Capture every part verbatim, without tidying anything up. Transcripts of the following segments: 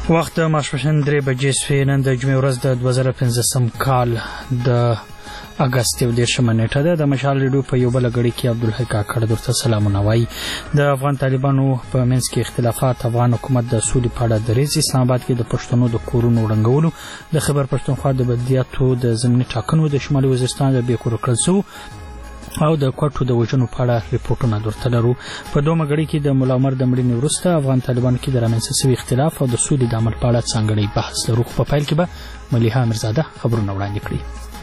وخت ماسپښین درې بجې شوې. نن د جمعې ورځ د دوه زره پنځلسم کال د اګست یو دېرشمه نیټه ده. د مشال ریډیو په یو بله غړي کې عبدالحی کاکړ درته سلامونه وایي. د افغان طالبانو په منځ کې اختلافات افغان حکومت د سولې په اړه دریځ. اسلام آباد کې د پښتنو د کورونو ړنګولو، د خیبر پښتونخوا د بلدیاتو د ضمني ټاکنو، د شمالي وزیرستان د بې کوره کړل شوو او د کوټو د وژنو په اړه ریپورټونه درته لرو. په دومره غړي کې د ملا عمر د مړینې وروسته افغان طالبانو کې د رامنځته شوي اختلاف او د سولې د عمل په اړه ځانګړی بحث لرو. په پیل کې به ملیحه امیرزاده خبرونه وړاندې کړي.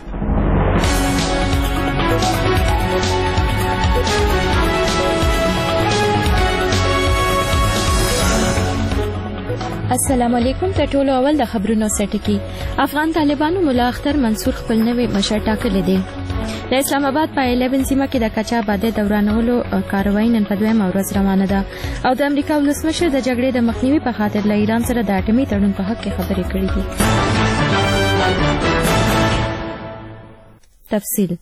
السلام علیکم. تر ټولو اول د خبرونو سرټکی. افغان طالبانو ملا اختر منصور خپل نوی مشر ټاکلی دی. د اسلام آباد په الیون سیمه کې د قاچاق آبادۍ دورانولو کاروایی نن په دویمه ورځ روانه ده او د امریکا ولسمشر د جګړې د مخنیوي په خاطر له ایران سره د اټومي تړون په حق کې خبرې کړې دي. تفصیل.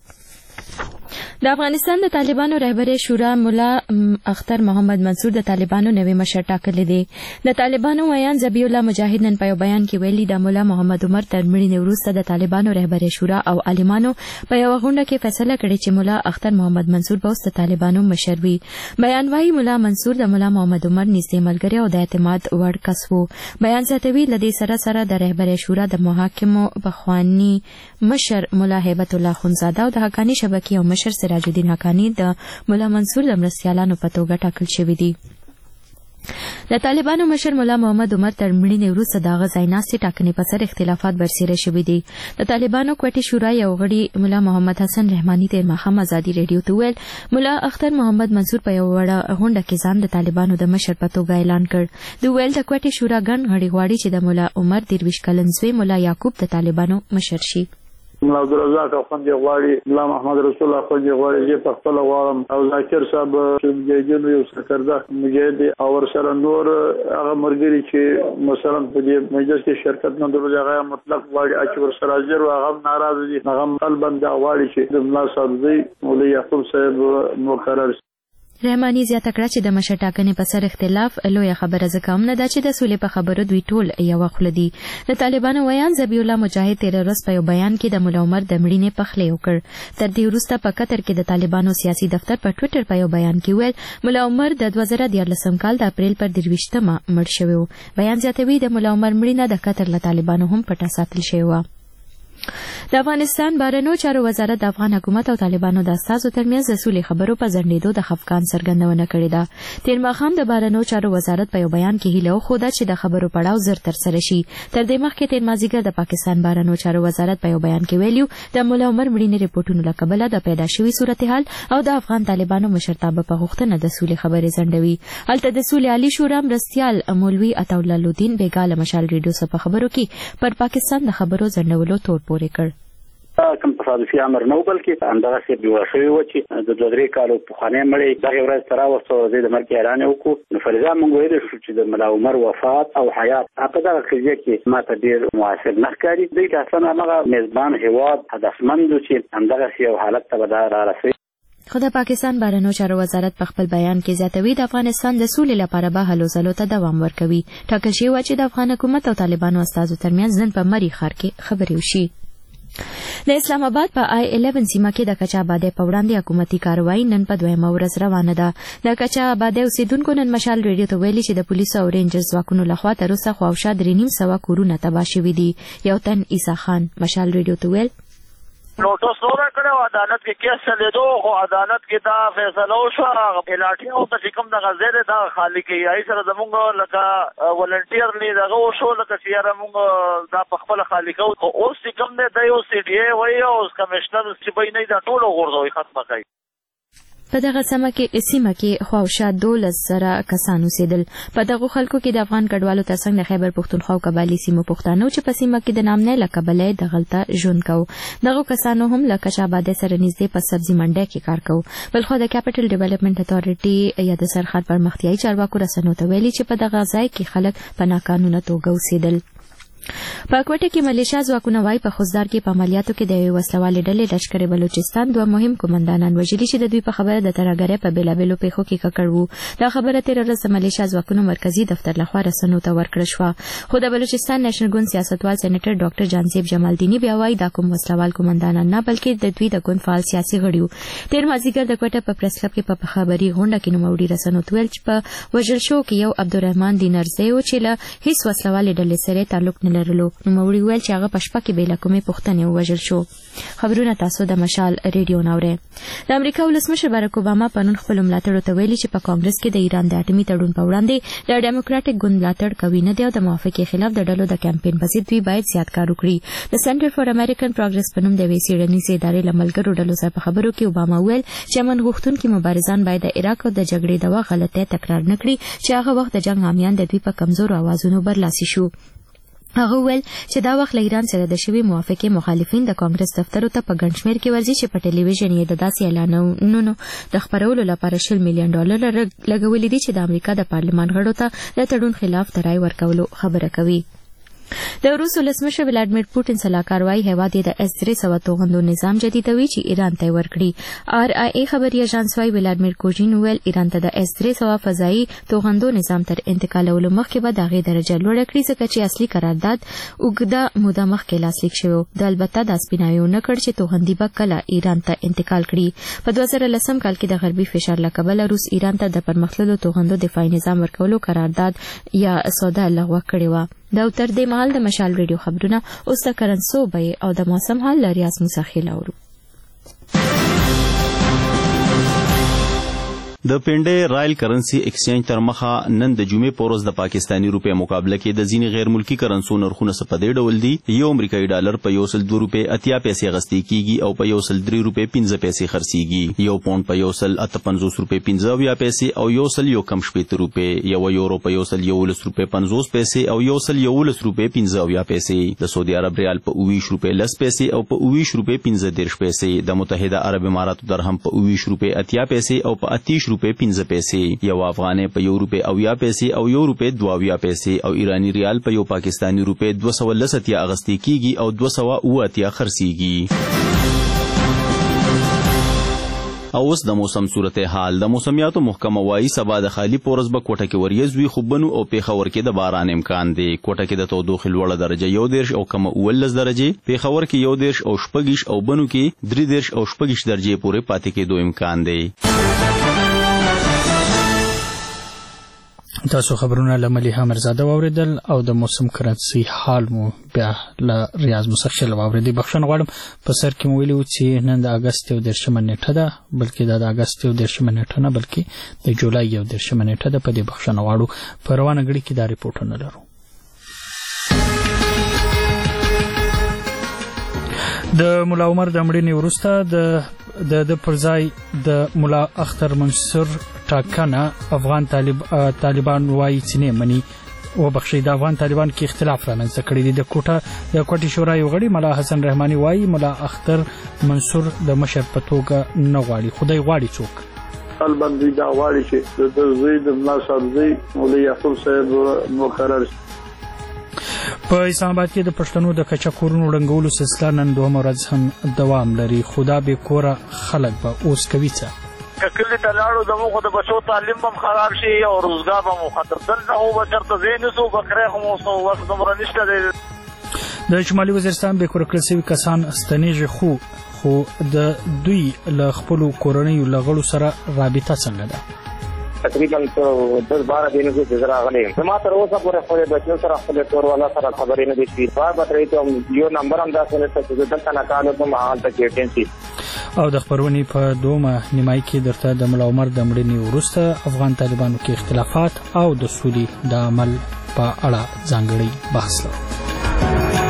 د افغانستان د طالبانو رهبری شورا ملا اختر محمد منصور د طالبانو نوی مشر ټاکلی دی. د طالبانو ویان ذبیح الله مجاهد نن په یو بیان کې ویلي د ملا محمد عمر تر مړینې وروسته د طالبانو رهبری شورا او عالمانو په یوه غونډه کې فیصله کړې چې ملا اختر محمد منصور به اوس د طالبانو مشر وي. بیان وايي ملا منصور د ملا محمد عمر نږدې ملګری او د اعتماد وړ کس و. بیان زیاتوي له دې سره سره د رهبری شورا د محاکمو پخواني مشر ملا هیبت الله خونزاده او د حقاني شبکې او مشر سراج الدین حقانی د ملا منصور د مرستیالانو په توګه ټاکل شوي دي. د طالبانو مشر ملا محمد عمر تر مړینې وروسته د هغه ځایناستې ټاکنې په سر اختلافات برسېره شوي دي. د طالبانو کوټې شورا یو غړي ملا محمد حسن رحماني تېر ماښام ازادي ریډیو ته وویل ملا اختر محمد منصور په یوه وړه غونډه کې ځان د طالبانو د مشر په توګه اعلان کړ. دوی ویل د کوټې شورا ګڼ غړي غواړي چې د ملا عمر درویشت کلن زوی ملا یعقوب د طالبانو مشر شي. ملا عبدالرزاق اخوندي غواړي، ملا محمد رسول اخوندي غواړي، زه په خپله غواړم او ذاکر صاحب چې مجاهدینو یو سرکردار مجاهد او ورسره نور هغه ملګري چې مثلا په دې مجلس کې شرکت نه درلود هغه مطلق غواړي چې ورسره حاضر و هغه ناراضه دي. هغه قلبا دا غواړي چې د ملا صاحب زوی مولوي یعقوب صاحب مقرر شي. رحماني زیاته کړه چې د مشر ټاکنې په سر اختلاف لویه خبره ځکه هم نه ده چې د سولې په خبرو دوی ټول یوه خوله دي. د طالبانو ویان ذبیح الله مجاهد تېره ورځ په یو بیان کې د ملا عمر د مړینې پخلی وکړ. تر دې وروسته په قطر کې د طالبانو سیاسي دفتر په ټویټر په یو بیان کې ویل ملا عمر د دوه زره دیارلسم کال د اپریل پر درویشتمه مړ شوی و. بیان زیاتوي د ملا عمر مړینه د قطر له طالبانو هم پټه ساتل شوې وه. د افغانستان بهرنیو چارو وزارت د افغان حکومت او طالبانو د استازو ترمنځ د سولې خبرو په ځنډېدو د خفګان څرګندونه کړې ده. تېر ماښام د بهرنیو چارو وزارت په یو بیان کې هیله وښوده چې د خبرو پړاو زر ترسره شي. تر دې مخکې تېر مازدیګر د پاکستان بهرنیو چارو وزارت په یو بیان کې ویلي د ملا عمر مړینې ریپورټونو له کبله د پیدا شوي صورتحال او د افغان طالبانو مشرتابه په غوښتنه د سولې خبرې ځنډوي. هلته د سولې عالي شورا مرستیال مولوي عطاالله لودین بیګا له مشال ریډیو سره په خبرو کې پر پاکستان د خبرو ځنډولو تور پورې کړ. کوم تصادفي امر نه بلکې همدغسې بیوه شوي وه چې د دوه درې کالو پخوانی مړی دغې ورځ ته راوسته او زه د مرګ اعلان یې وکړو. نو فریضه موږ ویلی شو چې د ملا عمر وفات او حیات په دغه قضیه کې ما ته ډېر موثر نه ښکاري. دوی ته اصلا همغه میزبان هېواد هدفمند و چې همدغسې یو حالت ته به دا رارسوي. خو د پاکستان بهرنیو چارو وزارت په خپل بیان کې زیاتوي د افغانستان د سولې لپاره به هلو ځلو ته دوام ورکوي. ټاکل شوې وه چې د افغان حکومت او طالبانو استازو ترمنځ نن په مري ښار کې خبرې وشي. د اسلام آباد په آی الیون سیمه کې د قاچاق آبادۍ په وړاندې حکومتي کاروایی نن په دویمه ورځ روانه ده. د قاچاق آبادۍ اوسیدونکو نن مشال ریډیو ته ویلي چې د پولیسو او رینجر ځواکونو لخوا تر اوسه خواوشا درې نیم سوه کورونه تباه شوي دي. یو تن عیسی خان مشال ریډیو ته ویل نوټس نو راکړی و عدالت کې کیس چلېدو خو عدالت کې دا فیصله وشوه پلاټیانو ته چې کوم دغه ځای دی دغه خالي کوي. هغې سره زمونږ لکه ولنټیرلی دغه وشو لکه چې یاره مونږ دا په خپله خالي کوو. خو اوس چې کوم دی دی اوس سی ډي اے وایي او اوس کمیشنر چې به نه دا ټوله غورځوي ختمه کوي. په دغه سیمه کې سیمه کې خواوشا دولس زره کسان اوسېدل. په دغو خلکو کې د افغان کډوالو ترڅنګ د خیبر پښتونخوا او قبایلي سیمو پښتانه چې په سیمه کې د نامنۍ له کبله یې دغلته ژوند کوو. دغو کسانو هم له قاچاق آبادۍ سره نږدې په سبزي منډۍ کې کار کوو. بلخوا د کیپټل ډیولپمنټ اتارټي یا د سرحد پرمختیایي چارواکو رسنیو ته ویلي چې په دغه ځای کې خلک په ناقانونه توګه اوسېدل. په کوټه کې ملیشیا ځواکونه وايي په خوزدار کې په عملیاتو کې د یوې وسلوالې ډلې لشکر بلوچستان دوه مهم قومندانان وژلي چې د دوی په خبره د ترهګرۍ په بېلابېلو پیښو کې ککړ وو. دا خبره تېره ورځ د ملیشیا ځواکونو مرکزي دفتر لخوا رسنیو ته ورکړل شوه، خو د بلوچستان نېشنل ګوند سیاستوال سېنیټر ډاکټر جانزیب جمالدیني بیا وایي دا کوم وسلوال قومندانان نه بلکې د دوی د ګوند فعال سیاسي غړي وو. تېر مازدیګر د کوټه په پریس کلب کې په خبري غونډه کې نوموړي رسنیو ته ویل چې په وژل شوو کې یو عبدالرحمن دینرزی و چې له هیڅ وسلوالې ډلې سره تعلق نه لرلو. نوموړي ویل چې هغه په شپه کې بې له کومې پوښتنې ووژل شو. خبرونه تاسو د مشال ریډیو ناورئ. د امریکا ولسمشر باراک اوباما پرون خپلو ملاتړو ته ویلي چې په کانګرس کې د ایران د اټومي تړون په وړاندې د ډیموکراټک ګوند ملاتړ کوي نه دی او د موافقې خلاف د ډلو د کمپاین په ضد دوی باید زیات کار وکړي. د سنټر فار امریکن پروګرس په نوم د یوې څېړنیزې ادارې له ملګرو ډلو سره په خبرو کې اوباما ویل چې امن غوښتونکي مبارزان باید د عراق او د جګړې د وخت غلطۍ تکرار نه کړي چې هغه وخت د جنګ حامیان د دوی په کمزورو اوازونو برلاسي شو. هغه ویل چې دا وخت له ایران سره د شوې موافقې مخالفین د کانګرس دفترو ته په ګڼ شمېر کې ورځي چې په ټلویزیون یې د داسې اعلانونو د خپرولو لپاره شل میلیون ډالر لګولي دي چې د امریکا د پارلمان غړو ته د تړون خلاف د رایې ورکولو خبره کوي. د روس ولسمشر ولادیمیر پوټین سلاکار وايي هیواد یې د اس درې سوه توغندو نظام جدیدوي چې ایران ته ورکړي. آر آی ای خبري اژانس وايي ولادیمیر کوژین ویل ایران ته د اس درې سوه فضایي توغندو نظام تر انتقالولو مخکې به د هغې درجه لوړه کړي ځکه چې اصلي قرارداد اوږده موده مخکې لاسلیک شوی. د البته دا سپیناوی ونه کړ چې توغندي به کله ایران ته انتقال کړي. په دوه زره لسم کال کې د غربي فشار له کبله روس ایران ته د پرمختللو توغندو دفاعي نظام ورکولو قرارداد یا سودا لغوه کړې وه. دا تر دې مهال د مشال ریډیو خبرونه اوس د کرنسو بیې او د موسم حال له ریاض موسی اورو. د پنډې رایل کرنسي ایکسچینج تر مخه نن د جمعې په ورځ د پاکستاني روپیا مقابله کې د ځینې غیر ملکي کرنسو نرخونه څه په دې ډول دي. یو امریکایي ډالر په یو سل دوه روپۍ اتیا پیسې اخیستل کېږي او په یو سل درې روپۍ پنځه پیسې خرڅېږي. یو پاونډ په یو سل اته پنځوس روپۍ پنځه اویا پیسې او یو سل یو کم شپېته روپۍ. یو یورو په یو سل یولس روپۍ پنځوس پیسې او یو سل یولس روپۍ پنځه اویا پیسې. د سعودي عرب ریال په اوویشت روپۍ لس پیسې او په اوویشت روپۍ پنځه دېرش پیسې. د متحده عرب اماراتو درهم په اوویشت روپۍ اتیا پیسې او په اتیش روپۍ پنځه پیسې. یو افغانۍ په یو روپۍ اویا پیسې او یو روپۍ دوه اویا پیسې او ایرانی ریال په یو پاکستانی روپۍ دوه سوه لس اتیا اخیستل کېږي او دوه سوه اوه اتیا خرڅېږي. او اوس د موسم صورت حال. د موسمیاتو محکمه وايي سبا د خالي په ورځ به کوټه کې وریځ وي خو بنو او پېښور کې د باران امکان دی. کوټه کې د تودوخې لوړه درجه یو دېرش او کمه اوولس درجې، پېښور کې یو دېرش او شپږیش او بنو کې درې دېرش او شپږیش درجې پورې پاتې کېدو امکان دی. تاسو خبرونه له ملیحه مرزاده واوریدل او د موسم کرنسي حال مو بیا له ریاض مسخل واوریدل. بخښنه غواړم په سر کې مو ویلي و چې نن د اګست یو دېرشمه نیټه ده، بلکې دا د اګست یو دېرشمه نیټه نه بلکې د جولای یو دېرشمه نیټه ده. په دې بخښنه غواړو. په روانه غړي کې دا ریپورټونه لرو. د ملا عمر د مړینې وروسته د د د پرځای د ملا اختر منصور ټاکنه افغان طالب طالبان وايي چې نه مني او بخښي. د افغان طالبان کې اختلاف رامنځته کړی دی. د کوټه د کوټي شورا یو غړي ملا حسن رحماني وايي ملا اختر منصور د مشر په توګه نه غواړي، خدای غواړي څوک طالبان دوی دا غواړي چې د زید ملا صاحب زی مولوی یعقوب صاحب مقرر. په اسلام آباد کې د پښتنو د کچا کورونو ړنګولو سلسله نن دومره ورځ هم دوام لري. خدا به کوره خلک به اوس کوي څه کله ته لاړو زموږ د بچو تعلیم هم خراب شي او روزګار هم مخاطر دلته هو بچرته زینسو بکره هم اوسو وخت دومره نشته دی. د شمالي وزیرستان به کور کړل شوي کسان ستنیږي خو خو د دوی له خپلو کورنیو له غړو سره رابطه څنګه ده؟ تقریبا دس بارہ دنوں سے گزرا غلی زما تر اوسه پورې خپل بچو سره خپل کور والا سره خبرې نه دي شي. بار بتري ته یو نمبر هم داسې نه چې دلته نه کالو په محل ته کېټنسي. او د خبرونې په دومه نیمای کې درته د ملا عمر د مړینې وروسته افغان طالبانو کې اختلافات او د سولې د عمل په اړه ځانګړی بحث لرو.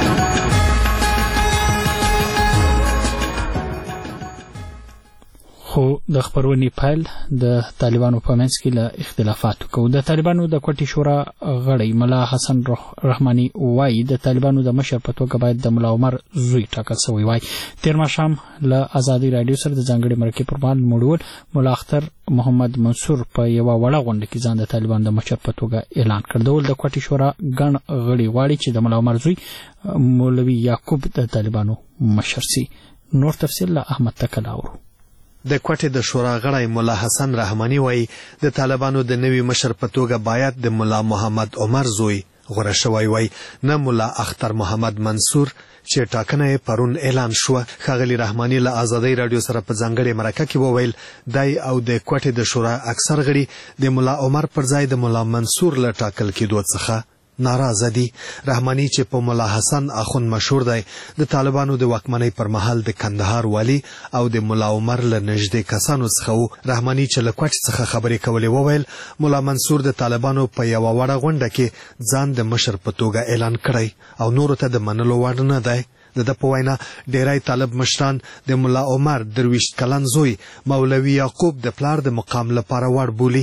خو خو د خبرونې پایل د طالبانو په منځ کې له اختلافاتو کو د طالبانو د کوټي شورا غړی ملا حسن رحماني وایي د طالبانو د مشر په توګه باید د ملا عمر زوی ټاکل شوی وای. تیر ماښام له ازادي رادیو سره د ځانګړي مرکې پر مهال مړول ملا اختر محمد منصور په یو وړه غونډه کې ځان د طالبانو د مشر په توګه اعلان کړ. د کوټي شورا ګڼ غړي غواړي چې د ملا عمر زوی مولوي یعقوب د طالبانو مشر سي. نور تفصیل له احمد تکل اورو. د کوټې د شورا غړی مولا حسن رحماني وایي د طالبانو د نوي مشر په توګه باید د مولا محمد عمر زوی غوړه شوی وای، نه مولا اختر محمد منصور چې ټاکنه پرون اعلان شو. ښاغلي رحماني له ازادي رادیو سره په ځانګړي مرکه کې وویل دای او د کوټې د شورا اکثر غړي د مولا عمر پر ځای د مولا منصور له ټاکل کېدو څخه ناراضه دي. رحماني چې په مولا حسن اخون مشهور دی د طالبانو د واکمنۍ پر مهال د کندهار والی او د مولا عمر له نږدې کسانو څخه و. رحماني چې له کوټ څخه خبرې کولې وویل مولا منصور د طالبانو په یو وړه غونډه کې ځان د مشر په توګه اعلان کړی او نورو ته د منلو وړ نه دی. د په وینا ډیری طالب مشران د مولا عمر درویشت کلن زوی مولوي یعقوب د پلار د مقام لپاره وړ بولي.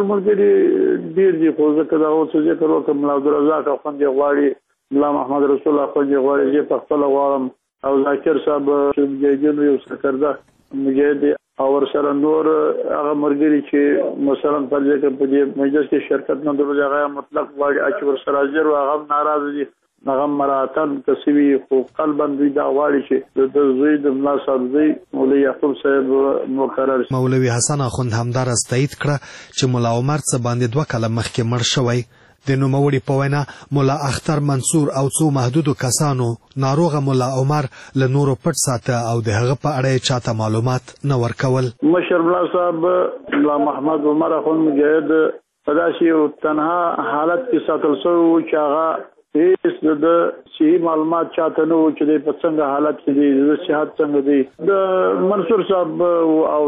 ملګری ډیر دی خو ځکه دا اوس چې ذکر وکړم مولا عبدالرزاق افندي غواړي مولا محمد رسول الله افندي غواړي چې په خپل غواړم او ذاکر صاحب چې مجاهدینو یو سرکرده مجاهد او ورسره نور هغه مرګري چې مثلا په ځکه په دې مجلس کې شرکت نه درلود هغه مطلق غواړي چې ورسره حاضر او هغه ناراض دي هغه مراتن تسوي خو قلبا دوی دا غواړي چې د زوی د ملا صاحب زوی مولوي یعقوب صاحب مقرر شي. مولوي حسن اخوند همدار استایید کړه چې مولا عمر څه باندې دوه کاله مخکې مړ شوی. د نوموړي په وینا مولا اختر منصور او څو محدودو کسانو ناروغه مولا عمر له نورو پټ ساته او د هغه په اړه چاته معلومات نه ورکول. مشر ملا صاحب ملا محمد عمر اخوند مجاهد په داسې تنها حالت کې ساتل شوی چې هغه هیڅ د صحیح معلومات چاته نه و چې په څنګه حالت کې دي د صحت څنګه دي. د منصور صاحب او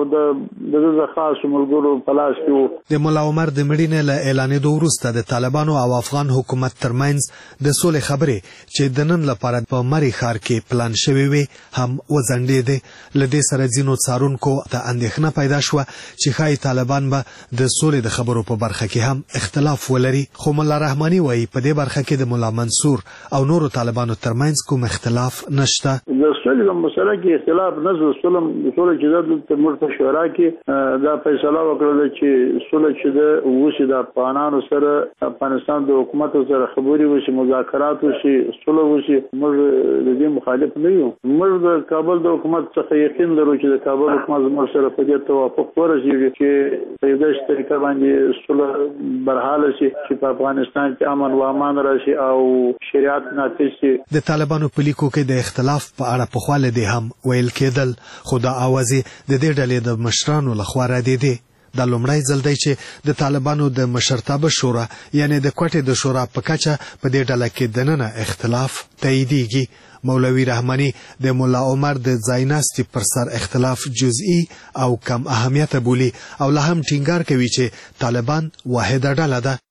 د د خاص ملګرو په لاس کې د مولا عمر د مړینې له اعلانېدو وروسته د طالبانو او افغان حکومت ترمنځ د سولې خبرې چې د نن لپاره په مری ښار کې پلان شوې وي هم وځنډېدې. له دې سره ځینو څارونکو ته اندېښنه پیدا شوه چې ښایي طالبان به د سولې د خبرو په برخه کې هم اختلاف ولري. خو مولا رحماني وایي په دې برخه کې د مولا منصور او نورو طالبانو ترمنځ کوم اختلاف نشته. د سولې په مسله کې اختلاف نه زو سولم سولې چې د موږ په شورا کې دا فیصله وکړه چې سولې چې د وشي د افغانانو سره افغانستان د حکومت سره خبري وشي مذاکرات وشي سولې وشي. موږ د دې مخالف نه یو. موږ د کابل د حکومت څخه یقین لرو چې د کابل حکومت موږ سره په دې توافق ورسیږي چې په دې طریقه باندې سولې برحاله شي چې په افغانستان کې امن و امان راشي او شریعت نافذ شي. د طالبانو په لیکو کې د اختلاف په اړه په خواله دي هم ویل کېدل خو د اوازې د دې ډلې د مشرانو لخوا ردېدې. دا لومړی ځل دی چې د طالبانو د مشرتابه شورا یعنی د کوټې د شورا په کچه په دې ډله کې دننه اختلاف تاییدېږي. مولوي رحماني د مولا عمر د ځایناستي پر سر اختلاف جزئی او کم اهمیت بولي او لا هم ټینګار کوي چې طالبان واحده ډله ده.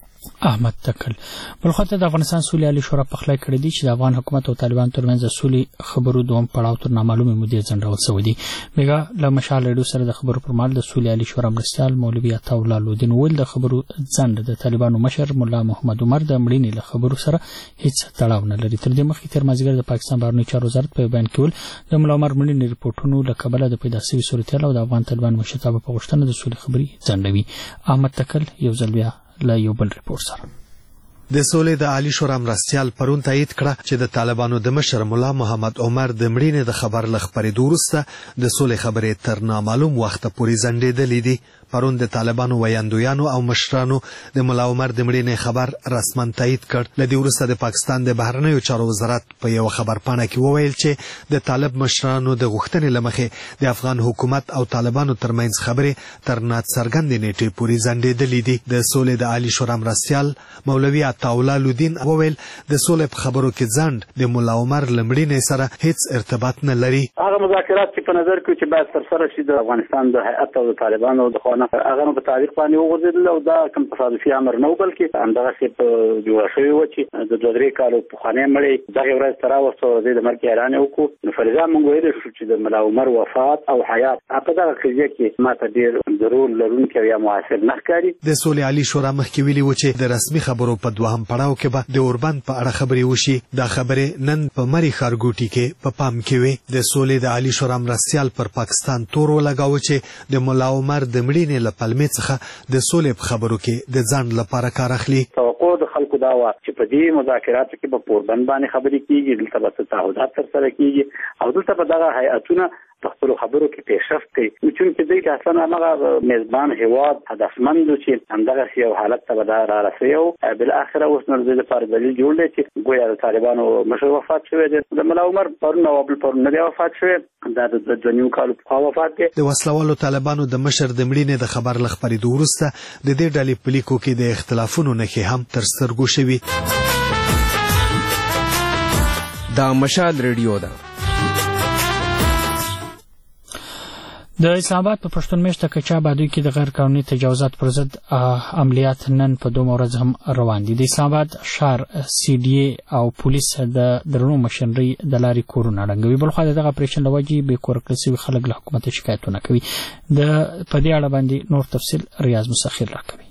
احمد تکل. بل خو ته د افغانستان سولې عالی شورا په خلای کړی دی چې د افغان حکومت او طالبان ترمنځ د سولې خبرو دوم پړاو تر نامعلومه مودې ځنډول شوی دی. میګه له مشال ریډیو سره د خبرو پر مهال د سولې عالی شورا مرستیال مولوي عطا الله لودین ول د خبرو ځنډ د طالبانو مشر مولا محمد عمر د مړینې له خبرو سره هیڅ تړاو نه لري. تر دې مخکې تر مازیګر د پاکستان بهرنی چارو وزارت په بیان کې ول د مولا عمر مړینې رپورټونو له کبله د پیدا شوی صورتحال او د افغان طالبان مشرتابه په غوښتنه د سولې خبري ځنډوي. احمد تکل یو ځل بیا له یو بل ریپورت سره. د سولې د عالی شورا مرستیال پرون تایید کړه چې د طالبانو د مشر مولا محمد عمر د مړینې د خبر له خبرېدو وروسته د سولې خبرې تر نامعلوم وخته پورې ځنډېدلې دي. پرون د طالبانو ویاندویانو او مشرانو د مولا عمر د مړینې خبر رسما تایید کړ. له دې وروسته د پاکستان د بهرنیو چارو وزارت په یو خبرپاڼه کې وویل چې د طالب مشرانو د غوښتنې له مخې د افغان حکومت او طالبانو ترمنځ خبرې تر ناڅرګندې نیټې پورې ځنډېدلې دي. د سولې د عالی شورا مرستیال مولوي عطا الله لودین وویل د سولې په خبرو کې ځنډ د مولا عمر له مړینې سره هیڅ ارتباط نه لري. هغه مذاکرات چې په نظر کې چې باید ترسره شي د افغانستان د هیئت او د طالبانو د کنه هغه نو په تاریخ باندې وغورځېدل او دا کوم تصادفي امر نه بلکې همدغه څه په جوړ شوی و چې د دوه درې کالو پخوانۍ مړی دغه ورځ تر اوسه ورځې د مرګ اعلان وکړو نو فرضا موږ ویل شو چې د ملا عمر وفات او حیات په دغه قضیه کې ماته ډېر ضرور لرونکی یا موثر نه ښکاري. د سولې عالي شورا مخکې ویلي و چې د رسمي خبرو په دوهم پړاو کې به د اوربند په اړه خبرې وشي. دا خبرې نن په مری ښارګوټي کې په پام کې وي. د سولې د عالي شورا مرستیال پر پاکستان تور ولګاوه چې د ملا عمر د مړینې له پلمې څخه د سولې په خبرو کې د ځان لپاره کار اخلي. توقع د خلکو دا و چې په دې مذاکراتو کې به پوربند باندې خبرې کیږي، دلته به تعهدات ترسره کیږي او دلته به دغه هیئتونه په خپلو خبرو کې پیشرفت کوي. چونکې دوی که اصلا همغه میزبان هېواد هدفمند و چې همدغسې یو حالت ته به دا رارسوي او بالاخره اوس نو د دې لپاره دلیل جوړ دی چې ګویا د طالبانو مشر وفات شوی دی. د ملا عمر پرون او بل پرون نه دی وفات شوی، دا د دوه نیم کالو پخوا وفات دی. د وسلوالو طالبانو د مشر د مړینې د خبر له خپرېدو وروسته د دې ډلې په لیکو کې د اختلافونو نښې هم تر سترګو شوي. دا مشال ریډیو ده. د اسلام آباد په پښتون میشته کچا بادوی کې د غیر قانوني تجاوزات پر ضد عملیات نن په دوه ورځ هم روان دي. د اسلام آباد ښار سی ډي اي او پولیس د درنو مشنري د لارې کورونه ړنګوي. بلخوا د دغه اپریشن له وجې بې کوره کړل شوي خلک له حکومت شکایتونه کوي. د په دې اړه باندې نور تفصیل ریاض مسخر راکوي.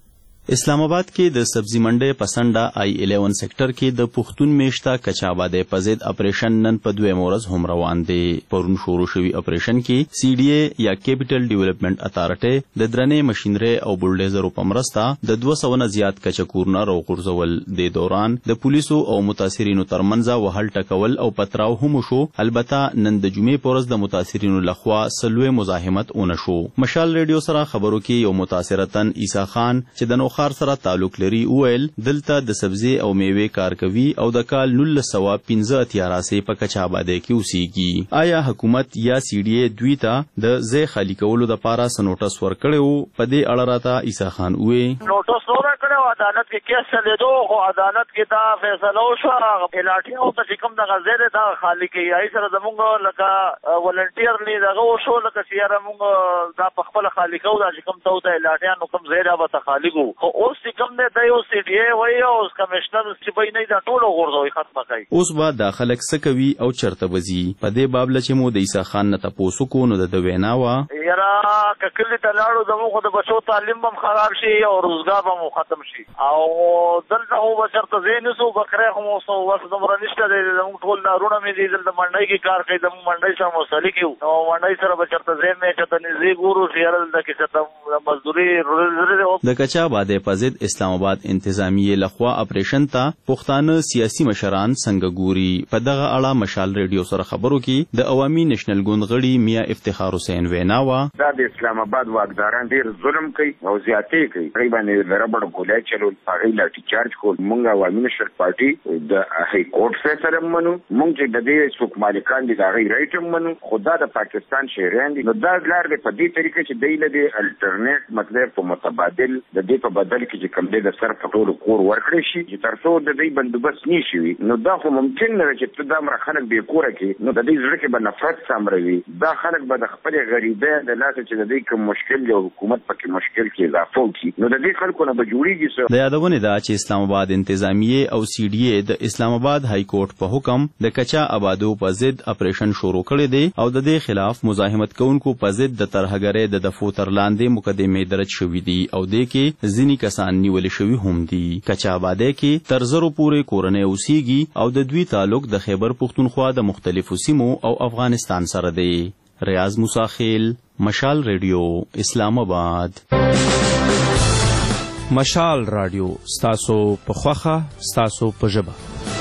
اسلام آباد کې د سبزی منډۍ پسنډه آی الیون سیکټر کې د پښتون میشته کچا آبادۍ په ضد اپریشن نن په دویم ورځ هم روان دی. پرون شروع شوي اپریشن کې سی ډي اي یا کیپټل ډیولپمنٹ اتارټي د درنې مشینري او بولډیزرو په مرسته د دوه سوه نه زیات کچه کورونه راوغورځول. د دوران د پولیسو او متاثرینو ترمنځ وهل ټکول او پتراو هم شو. البته نن د جمعې په ورځ د متاثرینو لخوا سلوې مزاحمت ونه شو. مشال ریډیو سره خبرو کې یو متاثرتن عیسی خان چې د خار سره تعلق لري وویل دلته د سبزی او میوې کار کوي او د کال نولس سوه پنځه اتیا راسې په کچا آبادۍ کې اوسېږي. آیا حکومت یا سی ډي اي دوی ته د ځای خالي کولو دپاره څه نوټس ورکړی و؟ په دې اړه راته عیسی خان وویل نوټس نو راکړی و، عدالت کې کیس چلېدو خو عدالت کې دا فیصله وشوه پلاټیانو ته چې کوم دغه ځای دی دغه خالي کوي. هغې سره زمونږ لکه ولنټیرلی دغه وشو لکه چې یاره مونږ دا په خپله خالي کوو، دا چې کوم ته وته پلاټیانو کوم ځای دا به ته خالي کوو. خو اوس چې کوم دی دا یو سی ډي اي وایي او اوس کمیشنر چې به نه دا ټول وغورځوي ختمه کوي. اوس به دا خلک څه کوي او چېرته به ځي؟ په دې بابله چې مو د عیسی خان نه تپوس وکړو نو د ده وینا وه یاره که کلي ته لاړو زموږ خو د بچو تعلیم به هم خراب شي او روزګار به مو ختم شي او دلته خو به چېرته ځای نیسو بکری خو مو وس دومره نشته دی. زموږ ټول نارونه مې دي دلته منډۍ کې کار کوي، زموږ منډۍ سره مستهلک یو نو منډۍ سره به چېرته ځای مې چېرته نږدې ګورو چې یاره دلته کې چېرته مزدوري. د کچا آبادۍ په ضد اسلام آباد انتظامیې لخوا اپریشن ته پښتانه سیاسي مشران څنګه ګوري؟ په دغه اړه مشال ریډیو سره خبرو کې د عوامي نېشنل ګوند غړي میا افتخار حسین وینا وه دا د اسلام آباد واکداران ډېر ظلم کوي او زیاتې کوي. هغوی باندې د ربړ ګولۍ چلول، هغوی لاټي چارج کول. موږ عوامي نېشنل پارټي د های کورټ فیصله هم منو، موږ چې د دې څوک مالکان دي د هغوی رایټ هم منو، خو دا د پاکستان شهریان دي. نو دا لار دی په دې طریقه چې دی له دې الټرنیټ مطلب په متبادل د دې په بدل کې چې کوم دی د سر په ټولو کور ورکړی شي چې تر څو د دې بندوبست نه شي. نو دا خو ممکن نه چې ته دا مره خلک بې کوره کړي، نو د دې زړه کې به نفرت سامروي. دا خلک به د خپلې غریبۍ د لاسه چې د دې کوم مشکل دی او حکومت پکې مشکل کې اضافه وکړي، نو د دې خلکو نه به جوړېږي څه. د یادونې ده چې اسلام آباد انتظامیې او سی ډي اي د اسلام آباد های کورټ په حکم د کچا آبادو په ضد اپریشن شروع کړی دی او د دې خلاف مزاحمت کوونکو په ضد د ترهګرۍ د دفو تر لاندې مقدمې درج شوي دي او دې کې ځینې کسان نیول شوي هم دي. کچا آبادۍ کې تر زرو پورې کورنۍ اوسېږي او د دوی تعلق د خیبر پښتونخوا د مختلفو سیمو او افغانستان سره دی. ریاض مساخیل، مشال ریډیو، اسلام آباد. مشال رادیو ستاسو په خوښه ستاسو په ژبه.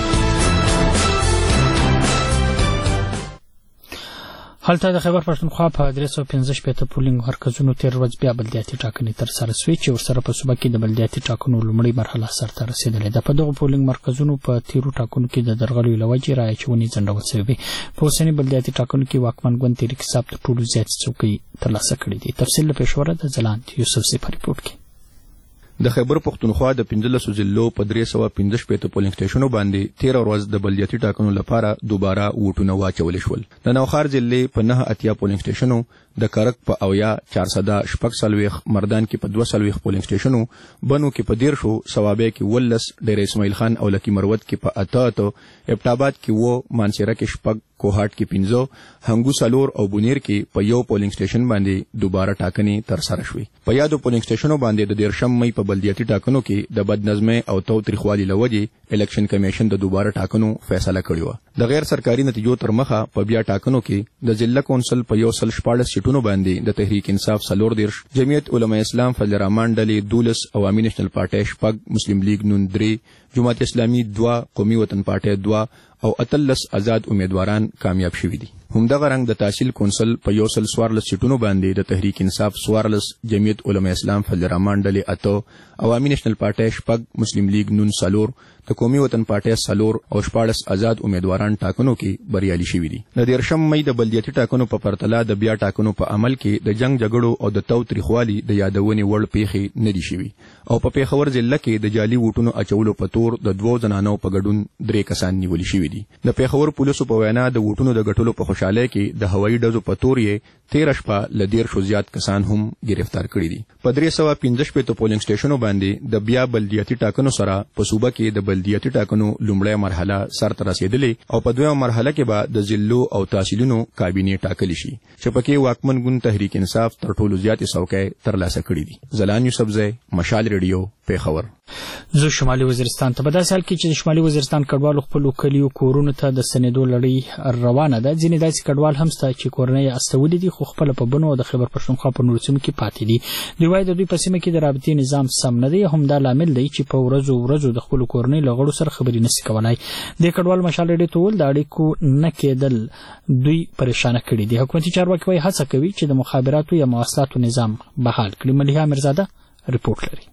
هلته د خیبر پښتونخوا په درې سوه پنځه شپېته پولینګ مرکزونو تېره ورځ بیا بلدیاتي ټاکنې ترسره سوې چې ورسره په صوبه کې د بلدیاتي ټاکنو لومړۍ مرحله سرته رسېدلې ده. په دغو پولینګ مرکزونو په تېرو ټاکنو کې د درغلیو له وجې رایې اچونې ځنډول سوې وې. په اوسني بلدیاتي ټاکنو کې واکمن ګوند تحریک انصاف تر ټولو زیاتې څوکۍ ترلاسه کړي دي. تفصیل له پېښوره د ځلاند یوسف سي په ریپورټ کې. د خیبر پښتونخوا د پنځلسو ضلعو په درې سوه پنځه شپېته پولینګ سټیشنو باندې تېره ورځ د بلدیاتي ټاکنو لپاره دوباره ووټونه واچولی شول. د نوښار ضلعې په نهه اتیا پولینګ سټیشنو د کرک په اویا چار سده شپږ سلويخ مردان کې په دوه سلويخ پولینګ سټیشنو بنو کې په دیر شو ثوابه کې ولس ډیر اسماعیل خان او لکی مروت کې په اته اته ابټاباد کې و مانسیره کې شپږ کوهاټ کې پنځه هنګو سالور او بونیر کې په یو پولینګ سټیشن باندې دوباره ټاکنې تر سره شوې په یادو پولینګ سټیشنو باندې د دیرشم مې په بلدیاتي ټاکنو کې د بدنظمۍ او توتریخوالي لوجې الیکشن کمیشن د دوباره ټاکنو فیصله کړې و د غیر سرکاري نتیجو تر مخه په بیا ټاکنو کې د ضلع کونسل په یو سل شپاړس سیټونو باندې د تحریک انصاف سلور دیرش جمعیت علماء اسلام فضل الرحمن ډلې دولس عوامي نېشنل پارټي شپږ مسلم لیگ نون درې جماعت اسلامي دوه قومي وطن پارټي دوه او اتلس آزاد امیدواران کامیاب شوي دي همدغه رنګ د تحصیل کونسل په یو سل سوارلس سیټونو باندې د تحریک انصاف سوارلس جمعیت علماء اسلام فضل الرحمن ډلې اته عوامي نېشنل پارټي شپږ مسلم لیگ نون سالور د قومي وطن پارټي سالور او شپاړس آزاد امیدواران ټاکنو کې بریالي شوي دي د دیرشم مې د بلدیاتي ټاکنو په پرتله د بیا ټاکنو په عمل کې د جنگ جګړو او د توتریخوالي د یادونې وړ پیښې نه دي شوي او په پیښور ضلع کې د جعلي ووټونو اچولو په تور د دوو زنانو په ګډون درې کسان نیول شوي دي د پیښور پولیسو په وینا د ووټونو د ګټلو په خوشاله کې د هوایي ډزو په تور یې تیره شپه له دېر شو زیات کسان هم گرفتار کړي دي په درې سوه پنځه شپېته پولینګ سټیشنو باندې د بیا بلدیاتي ټاکنو سره په صوبه کې د بلدیاتي ټاکنو لومړی مرحله سرته رسېدلې او په دویمه مرحله کې به د ضلعو او تحصیلونو کابینې ټاکلی شي چې پکې واکمن ګوند تحریک انصاف تر ټولو زیاتې څوکۍ ترلاسه کړي دي زلان یوسفزی مشال ریډیو پیښور زه شمالي وزیرستان ته په داسې حال کې چې د شمالي وزیرستان کډوالو خپلو کلیو کورونو ته د ستنېدو لړۍ روانه ده ځینې داسې کډوال هم شته چې کورنۍ یې استولي دي خو خپله په بنو او د خیبر پښتونخوا په نورو سیمو کې پاتې دي دوی وایي د دوی په سیمه کې د رابطې نظام سم نه دی همدا لامل دی چې په ورځو ورځو د خپلو کورنۍ له غړو سره خبرې نشي کولی دې کډوال مشال ریډیو ته وویل د اړیکو نه کېدل دوی پریشانه کړي دي حکومتي چارواکي وایي هڅه کوي چې د مخابراتو یا مواصلاتو نظام بحال کړي ملیحه میرزاده رپورټ لري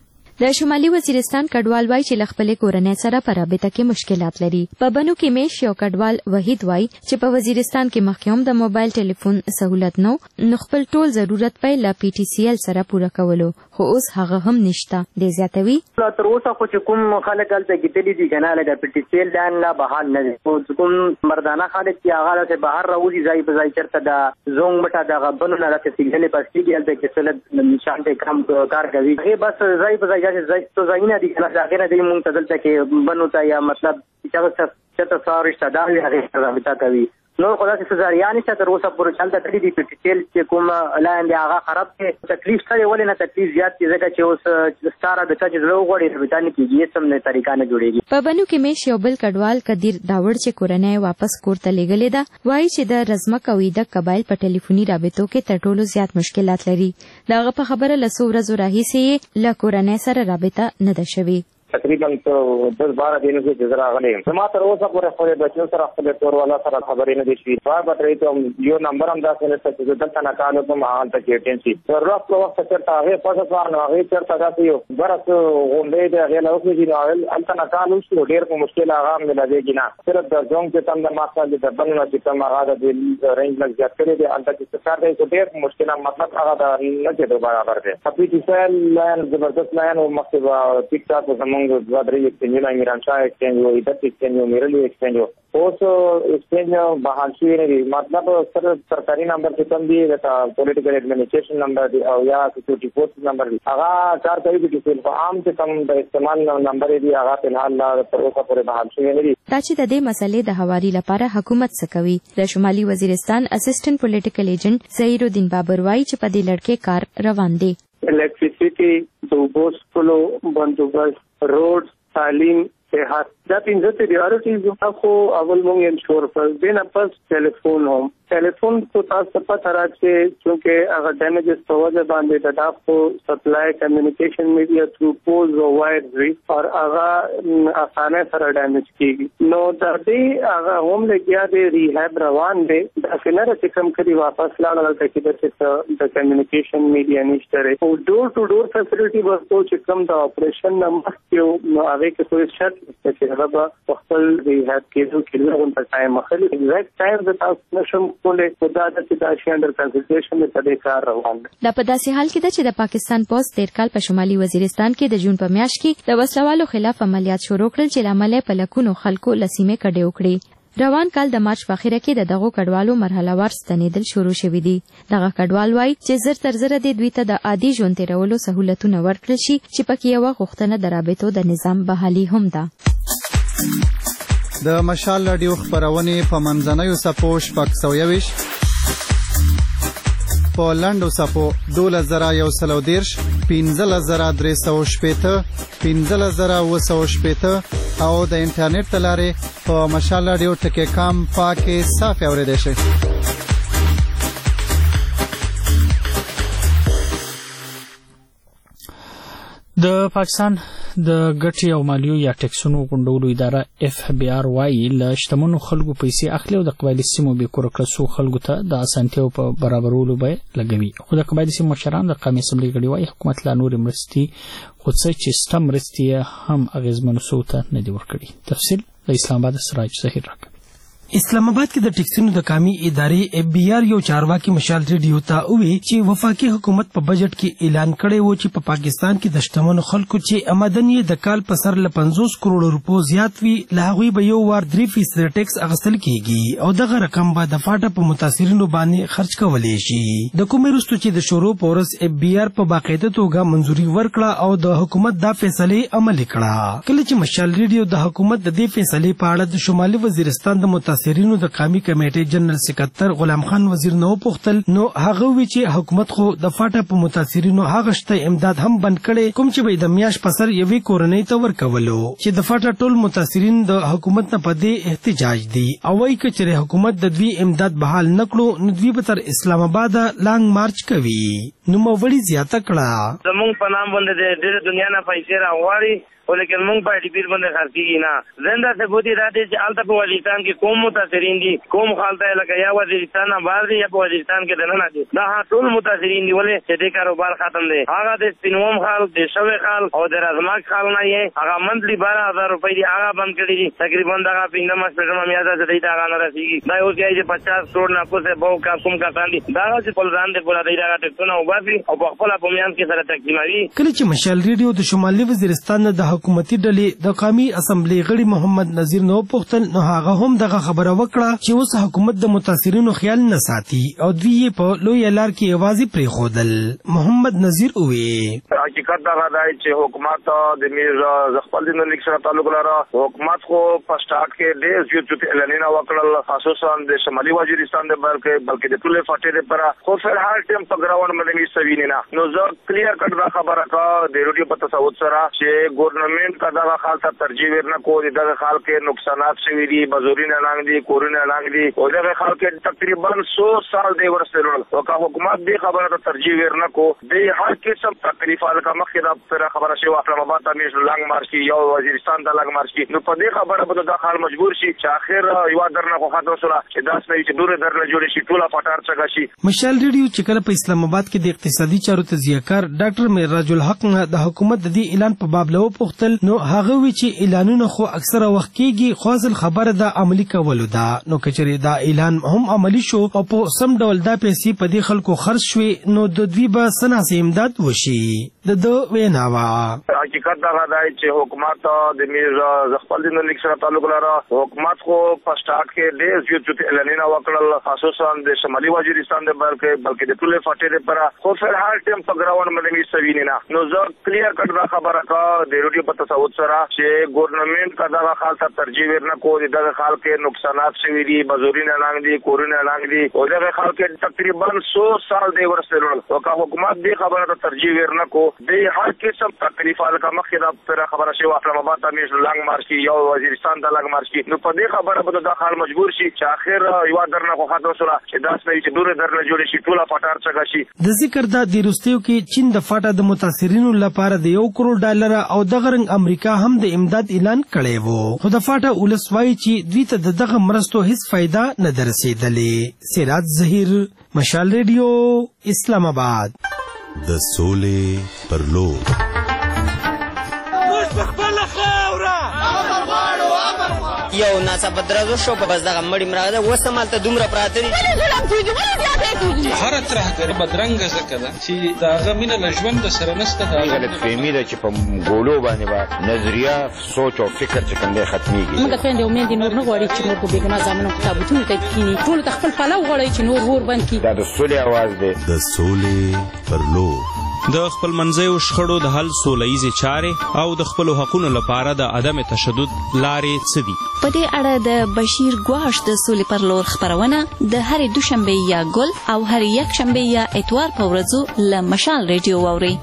د شمالي وزیرستان کډوال وای چې خپل کورنۍ سره په رابطه کې مشکلات لري په بنو کې میش یو کډوال وحید وای چې په وزیرستان کې مخکوم د موبایل ټلیفون سہولت نو نو خپل ټول ضرورت په لا پی ټی سی ایل سره پوره کولو خو اوس هغه هم نشته د زیاتوي تر اوسه خو چې کوم خلک هلته کېدلي دي کنه لکه پی ټی سی ایل لاین لا بحال نه دي او کوم مردانه خلک چې هغه له بهر راوځي ځای په ځای چرته د زونګ مټه د غبنو نه راته سیګنل پاسېږي هلته کې څه نشان ته کم کار کوي هغه بس ځای په ځای ځای تو ځایونه دي کنه هغه نه دی مونږ ته دلته کې بنو ته یا مطلب چې څه څه رشتہ دار وي هغه رابطه کوي نو خدا چې سزاریانې چې تر اوسه پورې چلته کړي دي پی ټی سی ایل چې کوم لاین دی هغه خراب کې تکلیف سره ولې نه تکلیف زیات دي ځکه چې اوس ستاره د چې زړه وغوړي رابطه نه کېږي سم نه طریقه نه جوړېږي په بنو کې میش یو بل کډوال قدیر داوړ چې کورنۍ واپس کور ته لېږلې ده وایي چې د رزمک او د قبایل په ټلیفوني رابطو کې تر ټولو زیات مشکلات لري دغه په خبره لسو ورځو راهیسې له کورنۍ سره رابطه نه ده شوې تقریبا دس بارہ دنوں سے گزرا غلے جما تر اوسه پورې خپل بچو سره خپل تور والا سره خبرې نه دي شي بار بتري ته یو نمبر هم داسې نه چې دلته نه کالو ته مال ته کې ټینسي پر وخت په وخت چرته هغه پاسه سوار نه هغه چرته داسې یو برس غونډې دی هغه له اوسه دي نو انت نه کالو شو ډېر په مشکل هغه هم ملګری کینا صرف د زونګ ته تم د ماسال د بنو چې تم هغه د رینج لګ زیات کړی دی انت چې څه دی ډېر مشکل مطلب هغه د نه چې دوباره برابر دی په دې څه لاین زبردست لاین او مخته ټیک ټاک زمونږ د درې एक्सचेंज ला मिरांचा एक्सचेंज हो इधर एक्सचेंज हो मेरे लिए एक्सचेंज हो ओस एक्सचेंज बहाल शुरू नहीं मतलब सर सरकारी नंबर से कम दिए रहता पॉलिटिकल एडमिनिस्ट्रेशन नंबर या सिक्योरिटी फोर्स नंबर आगा चार कई भी किसी आम से कम इस्तेमाल नंबर भी आगा फिलहाल परोसा पूरे बहाल शुरू नहीं دا چې د دې مسلې د هواري لپاره حکومت څه کوي د شمالي وزیرستان اسسټنټ پولیټیکل ایجنټ زهیر الدین بابر وایي چې په دې لړ کار روان دی الیکټریسيټي د اوبو سپلو بندوبست روډ تعلیم صحت دا پنځه پریورټیز خو اول مونږ انشور پر دینه پس ټلیفون هم ټلیفون کو تاسو په ترا چې چونکه هغه ډیمیجز په وجه باندې د ډاکو سپلای کمیونیکیشن میډیا تھرو پولز او وایرز اور هغه اسانه سره ډیمیج کیږي نو د دې هغه هم لګیا دی ریهاب روان دی د فنر چې کوم کړي واپس لاړل ته چې د کمیونیکیشن میډیا نشته او ډور ټو ډور فیسیلیټي ورته چې کوم د اپریشن نمبر یو هغه کې کوئی شرط چې هغه په خپل ریهاب کېدو کې له په ټایم مخالي ایگزیکټ ټایم د تاسو نشم کولای خدا د چې انډر کنسلټیشن په دې کار روان دی دا په داسې حال کې ده چې د پاکستان پوسټ تیر کال په شمالي وزیرستان کې د جون په میاشت کې د وسلوالو خلاف عملیات شروع کړل چې لامل په لکونو خلکو لسیمه کډې وکړي روان کال د مارچ په اخره کې د دغو کډوالو مرحله وار ستنېدل شروع شوي دي. دغه کډوال وایي چې زر تر زره د دوی ته د عادي ژوند تېرولو سهولتونه ورکړل شي چې پکې یوه غوښتنه د رابطو د نظام بحالي هم ده. د مشال راډیو خپرونې په منځنیو څپو شپږ سوه یویشت، په لنډو څپو دولس زره یو سل او دېرش، پنځلس زره درې سوه شپېته، پنځلس زره اووه سوه شپېته او د انټرنیټ له لارې په مشال راډیو ټکي کام پاکې صافې اورېدی شئ. د پاکستان د ګټې او مالیو یا ټکسونو غونډولو اداره اف بی آر وايي له شتمنو خلکو پیسې اخلي او د قبایلي سیمو بې کوره کړو خلکو ته د اسانتیاو په برابرولو به لګوي. خو د قبایلي سیمو مشران د قومي اسمبلۍ غړي وايي حکومت لا نورې مرستې خو څه چې سته مرستې هم اغېزمنو څو ته نه دي ورکړي. تفصیل د اسلام آباد سراج ظهیر راکړي. اسلام آباد کې د ټکسونو د قومي ادارې اف بی آر یو چارواکي مشال ریډیو ته وویل چې وفاقي حکومت په بجټ کې اعلان کړی و چې په پا پاکستان کې د شتمنو خلکو چې آمدنی د کال په سر له پنځوس کروڑ روپو زیات وي له هغوی به یو وار درې فیصد ټکس اخیستل کیږي او دغه رقم به د فاټا په متاثرینو باندې خرج کولی شي. د کومې وروسته چې د شروع په ورځ اف بی آر په باقاعده توګه منظوري ورکړه او د حکومت دا فیصلې عملي کړه. کله چې مشال ریډیو د حکومت د دې فیصلې په اړه د شمالي وزیرستان د متاثرینو د قومي کمیټې جنرال سکرټر غلام خان وزیر نو پوښتل نو هغه وی چې حکومت خو د فاټا په متاثرینو هغه شته امداد هم بند کړي کوم چې به د میاش په سر یوې کورنۍ ته ورکولو چې د فاټا ټول متاثرین د حکومت نه په دې احتجاج دي او وايي چې حکومت د دوی امداد بحال نکړو نو دوی به تر اسلام آباد لانګ مارچ کوي. نو موړي زیاته کړه زمونږ په نام باندې د ډېر دنیا نه پیسې راغواړي ولیکن مونږ په ډیپیر باندې خرڅېږي نه. زنده ثبوتي دا دی چې هلته په وزیرستان کې کوم متاثرین دي کوم حال ته لکه یا وزیرستان نه بهر دي یا په وزیرستان کې دننه دي دا ټول متاثرین دي ولې چې دې کاروبار ختم دی. هغه د سپینوم خال د شوی خال او د رزماک خال نه یې هغه منتلی بارہ هزار روپۍ دي هغه بند کړي دي تقریبا دغه پنځم هاسپټل میاده چې دی دا هغه نه رسېږي دا اوس یې چې پچاس کروڑ نه کوسه بو کا کوم کسان دي دا چې خپل ځان دې پوره دی دا ټکسونه وباسي او په خپل په میان کې سره تقسیموي. کله چې مشال ریډیو د شمالي وزیرستان د حکومتي ډلې د قومي اسمبلی غړي محمد نذیر نو پوښتل نو هغه هم دغه خبره وکړه چې اوس حکومت د متاثرینو خیال نه ساتي او دوی په لوی لار کې یوازې پرېښودل. محمد نذیر وویل حقیقت دا دی چې حکومت د میر خپل د لیک سره تعلق لري. حکومت خو په سٹارټ کې ډېر زیات اعلانونه وکړل خصوصا د شمالي وزیرستان د بلکې بلکې د ټولې فاټې لپاره خو فل هر ټیم په ګراوند باندې میسوینه نه نو زه کلیر کړه خبره کا د روډیو په تصوت سره چې ګورنمنت کا دا خال ته ترجیح ورنه کو دغه خال کې نقصانات شوي دي بزورین لاندې دي کورونه لاندې دي او دغه خال کې تقریبا سو سال دی ورسېدل او کا حکومت دې خبره ته ترجیح ورنه کو د هر قسم تکلیفات کا مخکې دا پر خبره شو اسلام آباد ته میش لنګ مارچ کی یو وزیرستان ته لنګ مارچ کی نو په دې خبره په دا خال مجبور شي چې اخر یو درنه خو خاطر سره چې داس نه چې دوره درنه جوړ شي ټول فټار څنګه شي. مشال ریډیو چې کله په اسلام آباد کې د اقتصادي چارو تجزیه‌کار ډاکټر معراج الحق د حکومت د دې اعلان په باب له پوښتل نو هغه وی چې اعلانونه خو اکثره وخت کېږي خو اصل خبره د عملي کولو ده نو کچري دا اعلان هم عملي شو او په سم ډول دا پیسې په دې خلکو خرج شوې نو د دوی به سناسي امداد وشي. د دو ویناوا حقیقت دا دی چې حکومت د میر خپل د لیک سره تعلق لري. حکومت خو په سٹارټ کې ډېر زیات اعلانونه وکړل خصوصا د شمالي وزیرستان د بلکې بلکې د ټولې فاټې لپاره خو فل هر ټیم په ګراوند باندې میسوینه نه نو زه کلیر کړه خبره کا د روډیو په تصوت سره چې ګورنمنت کا دغه خال ته ترجیح ورنه کو دغه خال کې نقصانات شوي دي بزورین لاندې دي کورونه لاندې دي او دغه خال کې تقریبا سو سال دی ورسېدل او کا حکومت دې خبره ته ترجیح ورنه کو د هر قسم تکلیفات کا مخکې دا پر خبره شو اسلام آباد ته میش لنګ مارچ کی یو وزیرستان ته لنګ مارچ کی نو په دې خبره په دا خال مجبور شي چې اخر یو درنه خو خاطر سره چې داس نه چې دوره درنه جوړ شي ټول فټار څنګه شي. د ذکر دا د روستیو کې چین د فاټا د متاثرینو لپاره د یو کروڑ ډالر او دغه رنګ امریکا هم د امداد اعلان کړی وو خو د فاټا ولسوالۍ چې دوی ته دغه مرستو هیڅ فایده نه درسېدلې. سراج ظهیر مشال ریډیو اسلام آباد. د سولې پر لور یو ناڅاپه درز وشو په بس دغه مړي مراغه ده اوس همالته دومره پراته دي هره ترهګري بدرنګه ځکه ده چې د هغه مینه له ژونده سره نشته. دا غلطفهمي ده چې په ګولو باندې به نظریه سوچ او فکر چې کوم دی ختمېږي. موږ خویندې او میندې نور نه غواړي چې نور په بېګناه زامنو په تابوتونو ته کښېني. ټولو ته خپل پلو غواړي چې نور اور بند کړي. دا د سولې اواز دی. د سولې پر لور د خپل منځیو شخړو د حل سوله ییزې چارې او د خپلو حقونو لپاره د عدم تشدد لارې څه دي؟ په دې اړه د بشیر ګواش د سولې پر لور خپرونه د هرې دوشنبې یا ګل او هرې یکشنبې یا اتوار په ورځو له مشال ریډیو واورئ.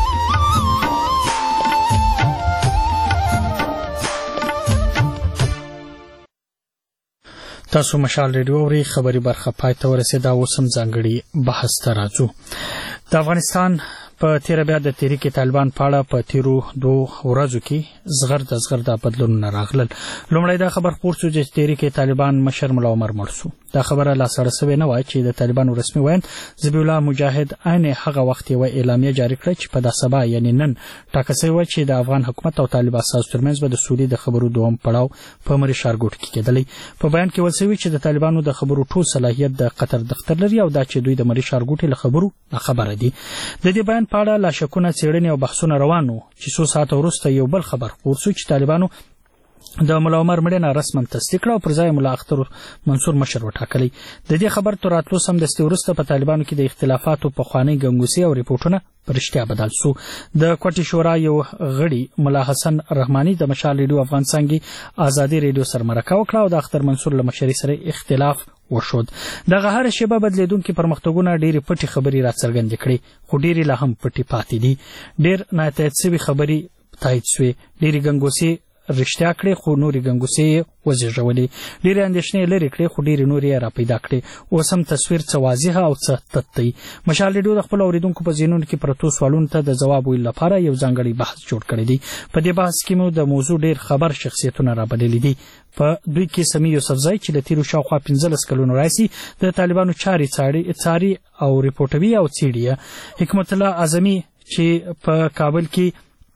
تاسو مشال ریډیو اورئ. خبري برخه پای ته ورسېده. اوس هم ځانګړي بحث ته راځو. د افغانستان په تیره بیا د تحریک طالبان په اړه په تیرو دوه ورځو کې زغرد زغرد بدلونونه راغلل. لومړی دا خبر خپور شو چې تحریک طالبان مشر ملا عمر مړ شو. دا خبره لا سره سوې نه وای چې د طالبانو رسمي ویاند ذبیح الله مجاهد عین هغه وخت یو اعلامیه جاری کړه چې په د سبا یعنی نن ټاکل شوی و چې د افغان حکومت او طالب اساس ترمنځ به د سولې د خبرو دوم پړاو په مری شارګوټ کې کېدلی. په بیان کې ولسوي چې د طالبانو د خبرو ټول صلاحیت د قطر دفتر لري او دا چې دوی د مری شارګوټ له خبرو نه خبره دي. د دې بیان په اړه لا شکونه څېړنې او بحثونه روانو چې څو ساعت وروسته یو بل خبر خپور شو چې طالبانو د ملا عمر مړینه رسما تصدیق کړه او پر ځای ملا اختر منصور مشر وټاکلی. د دې خبر تر راتلو سمدستي وروسته په طالبانو کې د اختلافاتو په خواني ګنګوسي او ریپورتونه پرشتیا بدل شو. د کوټي شورا یو غړي ملا حسن رحماني د مشال ریډیو افغان څنګه ازادي ریډیو سره مرکه وکړه او د اختر منصور له مشري سره اختلاف وشود. دغه هر شیبه بدلیدونکو پرمختګونه ډېری پټي خبري را څرګند کړي خو ډېری لا هم پټي پاتې دي. ډېر ناتایید شوی خبري تایید شوی. ډېری ګنګوسي رښتیا کړې خو نورې ګنګوسې وزېږولې. ډېرې اندېښنې لرې کړې خو ډېرې نورې را پیدا کړې. اوس هم تصویر څه واضح او څه تت دی. مشال ریډیو د خپلو اورېدونکو په ذهنونو کې پرتو سوالونو ته د ځواب ویلو لپاره یو ځانګړی بحث جوړ کړی دی. په دې بحث کې مو د موضوع ډېر خبر شخصیتونه رابللي دي. په دوی کې سمیع یوسفزی چې له تیرو شاوخوا پنځلس کلونو راهیسې د طالبانو چارې څاري او ریپورټوي او څېړي. حکمت الله اعظمي چې په کابل کې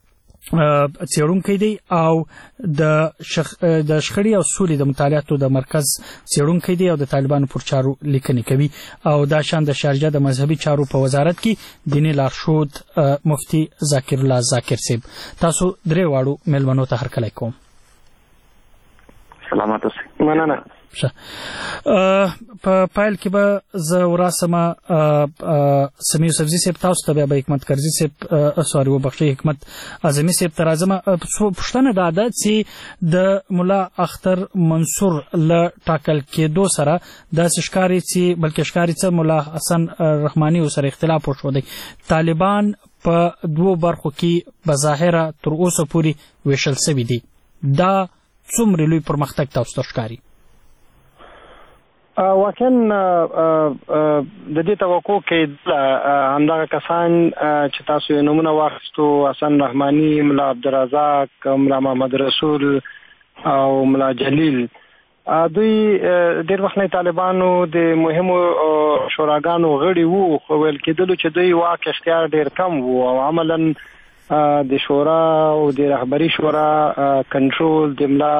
څېړونکی دی او د شخ... د شخړې او سولې د مطالعاتو د مرکز څېړونکی دی او د طالبانو پر چارو لیکنې کوي او دا شان د شارجه د مذهبي چارو په وزارت کې دیني لارښود مفتي ذاکر الله ذاکر صاحب. تاسو درې واړو مېلمنو ته هرکلی کوم. سلامات اوسئ. مننه. په پایل کې به زه وراسمه سمیع یوسفزي صاحب تاسو ته بیا به حکمت کرزي صاحب سواری وبخښئ حکمت اعظمي صاحب ته راځم. پوښتنه دا ده چې د ملا اختر منصور له ټاکل کېدو سره داسې ښکاري چې بلکې ښکاري چې ملا حسن رحماني سره اختلاف وشودی. طالبان په دوو برخو کې بظاهره تر اوسه پورې ویشل شوي دي. دا څومره لوی پرمختګ تاسو ته ښکاري؟ واقعا د دې توقع کې همدغه کسان چې تاسو یې نومونه واخیستو، حسن رحماني، ملا عبدالرزاق، ملا محمد رسول او ملا جلیل، دوی ډېر وخت نه طالبانو د مهمو شوراګانو غړي وو، خو ویل کېدلو چې دوی واک اختیار ډېر کم وو او عملا د شورا او د رهبري شورا کنټرول د ملا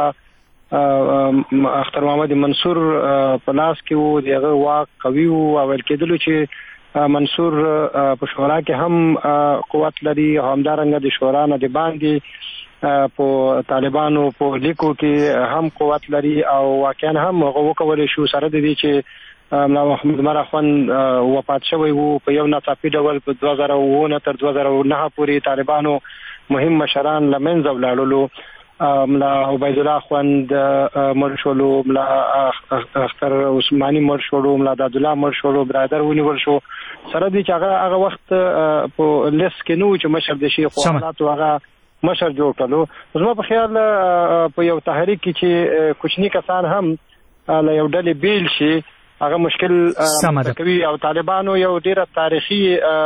اختر محمد منصور په لاس کې وو، دغه واک قوي وو او ویل کېدلو چې منصور په شورا کې هم قوت لري او همدارنګه د شورا نه د باندې په طالبانو په لیکو کې هم قوت لري او واقعا هم هغه وکولای شو سره د دې چې ملا محمد عمر اخوان وفات شوی وو په یو ناڅاپي ډول په دوه زره اووه نه تر دوه زره نهه پورې طالبانو مهم مشران له منځه ولاړلو. ملا عبید الله خوند مړ شولو، ملا اختر عثماني مړ شولو، ملا عبد الله مړ شولو، برادر ونیول شو. سره دې چې هغه هغه وخت په لیست کې نو چې مشر د شیخ حالات هغه مشر جوړ کړو. زما په خیال په یو تحریک کې چې کوچنی کسان هم له یو ډلې بیل شي هغه مشکل کوي او طالبانو یو ډیره تاریخي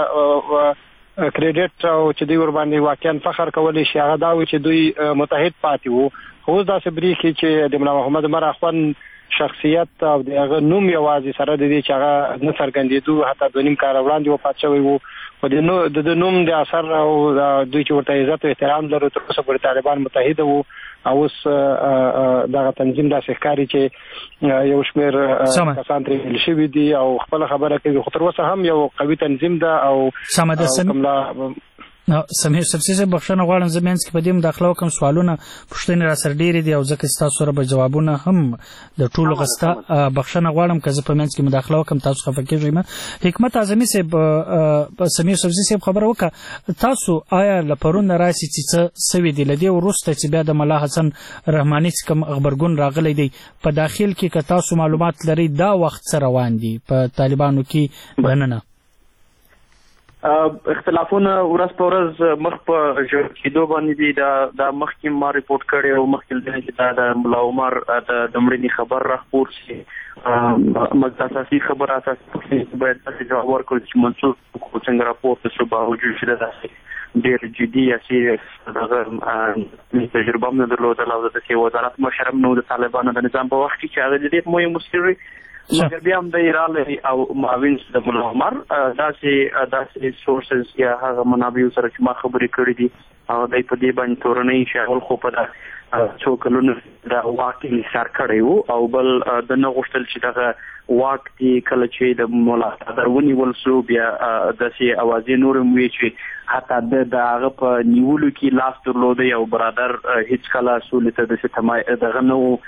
کریډټ او چې دوی ور باندې واقعا فخر کولی شي هغه دا و چې دوی متحد پاتې وو. خو دا سبريخي چې د ملا محمد عمر اخوان شخصیت او دغه نوم یوازې سره د دې چې هغه نه څرګندېدو، حتی د نیم کال وړاندې وفات شوی وو. په دې نو د نوم د اثر او دوی چې ورته عزت او احترام لرو تر اوسه پورې طالبان متحد وو او اوس دغه تنظیم داسې ښکاري چې یو شمېر کسان ترې ویل شوي دي او خپله خبره کوي، خو تر اوسه هم یو قوي تنظیم ده. او سمیر سبسي بخښنه غواړم، زه منځ کې په دې مداخله وکړم، سوالونه پوښتنې را سره ډېرې دي او ځکه چې تاسو سره به جوابونه هم د ټولو غسته بخښنه غواړم که زه په منځ کې مداخله وکړم تاسو خفه کېږئ مه. حکمت اعظمي صاحب، سمیر سبزي صاحب خبره وکړه، تاسو آیا له پرون نه راسي چې څه سوي دي له دې وروسته چې بیا د ملا حسن رحماني چې کوم غبرګون راغلی دی په داخل کې، که تاسو معلومات لرئ دا وخت څه روان دي په طالبانو کې دننه؟ اختلافونه ورځ په ورځ مخ په ژور کېدو باندې دي. دا دا مخکې ما ریپورټ کړی او مخکې چې دا د ملا عمر د مړینې خبر راخپور شي، موږ اساسي خبر اساسي باید داسې جواب ورکړو چې منصور څنګه راپورته شو، باوجود چې داسې ډېر جدي یا سیریس دغه تجربه هم نه درلودله او داسې وزارت مشر هم نه و د طالبانو د نظام په وخت کې چې هغه د دې مهم مسلري مګر بیا هم دی راغلی او معاون د ملا عمر داسې داسې سورسز یا هغه منابعو سره چې ما خبرې کړې دي هغه دی په دې باندې تورنۍ شاول خو په دا څو کلونو دا واک انحصار کړی و او بل د نه غوښتل چې دغه واک دی کله چې د مولا قدر ونیول شو بیا داسې اوازې نور هم وي چې حتی د هغه په نیولو کې لاس درلودی او برادر هیڅ کله سولې ته داسې تمایل دغه نه و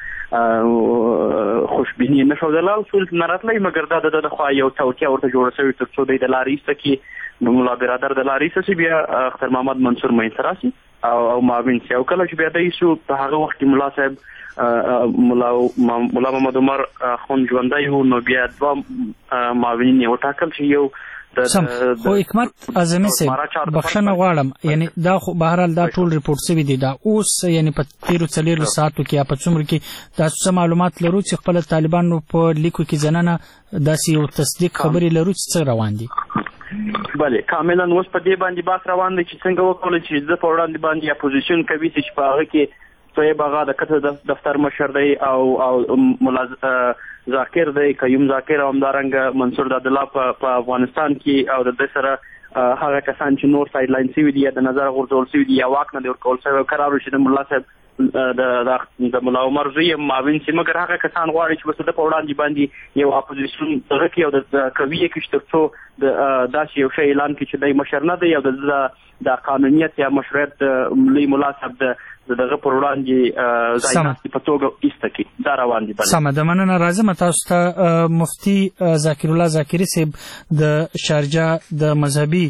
خوشبیني نه ښودله او سولې ته نه راتلی، مګر دا د ده لخوا یو توطیه ورته جوړه شوې تر څو دی د لارې ایسته کې د ملا برادر د لارې ایسته شي، بیا اختر محمد منصور منځته راسي او معاون سي او کله چې بیا دی شو په هغه وخت کې ملا صاحب ملا ملا محمد عمر خون ژوندی و، نو بیا دوه معاونین یې وټاکل چې یو سم. خو حکمت اعظمي صاحب بخښنه غواړم، یعنی دا خو بهرحال دا ټول ریپورټ شوي دي، دا اوس یعنی په تیرو څلېرو ساعتو کې یا په څومره کې تاسو څه معلومات لرو چې خپله طالبانو په لیکو کې ځننه داسې یو تصدیق خبرې لرو چې څه روان دي؟ بله کاملا اوس په دې باندې بحث روان دی چې څنګه وکولای چې زه په وړاندې باندې اپوزیشن کوي چې په هغه کې طیب آغا د کته دفتر مشر دی او او ملا ذاکر دی، قیوم ذاکر او همدارنګه منصور دادالله په افغانستان کې او د دې سره هغه کسان چې نور سایډ لاین شوي دي یا د نظر غورځول شوي دي یا واک نه دی ورکول شوی قرار وشي د ملا صاحب د ملا عمر زوی معاون شي، مګر هغه کسان غواړي چې بس د په وړاندې باندې یو اپوزیشن دغه کې او د کوي کې تر څو د داسې یو شی اعلان کړي چې دی مشر نه دی او د د قانونیت یا مشروعیت ملي ملا صاحب د دغه پر وړاندې ځای په توګه ایسته کړي، دا روان دي. سمه ده، مننه. راځم تاسو ته مفتي ذاکر الله ذاکري صاحب د شارجه د مذهبي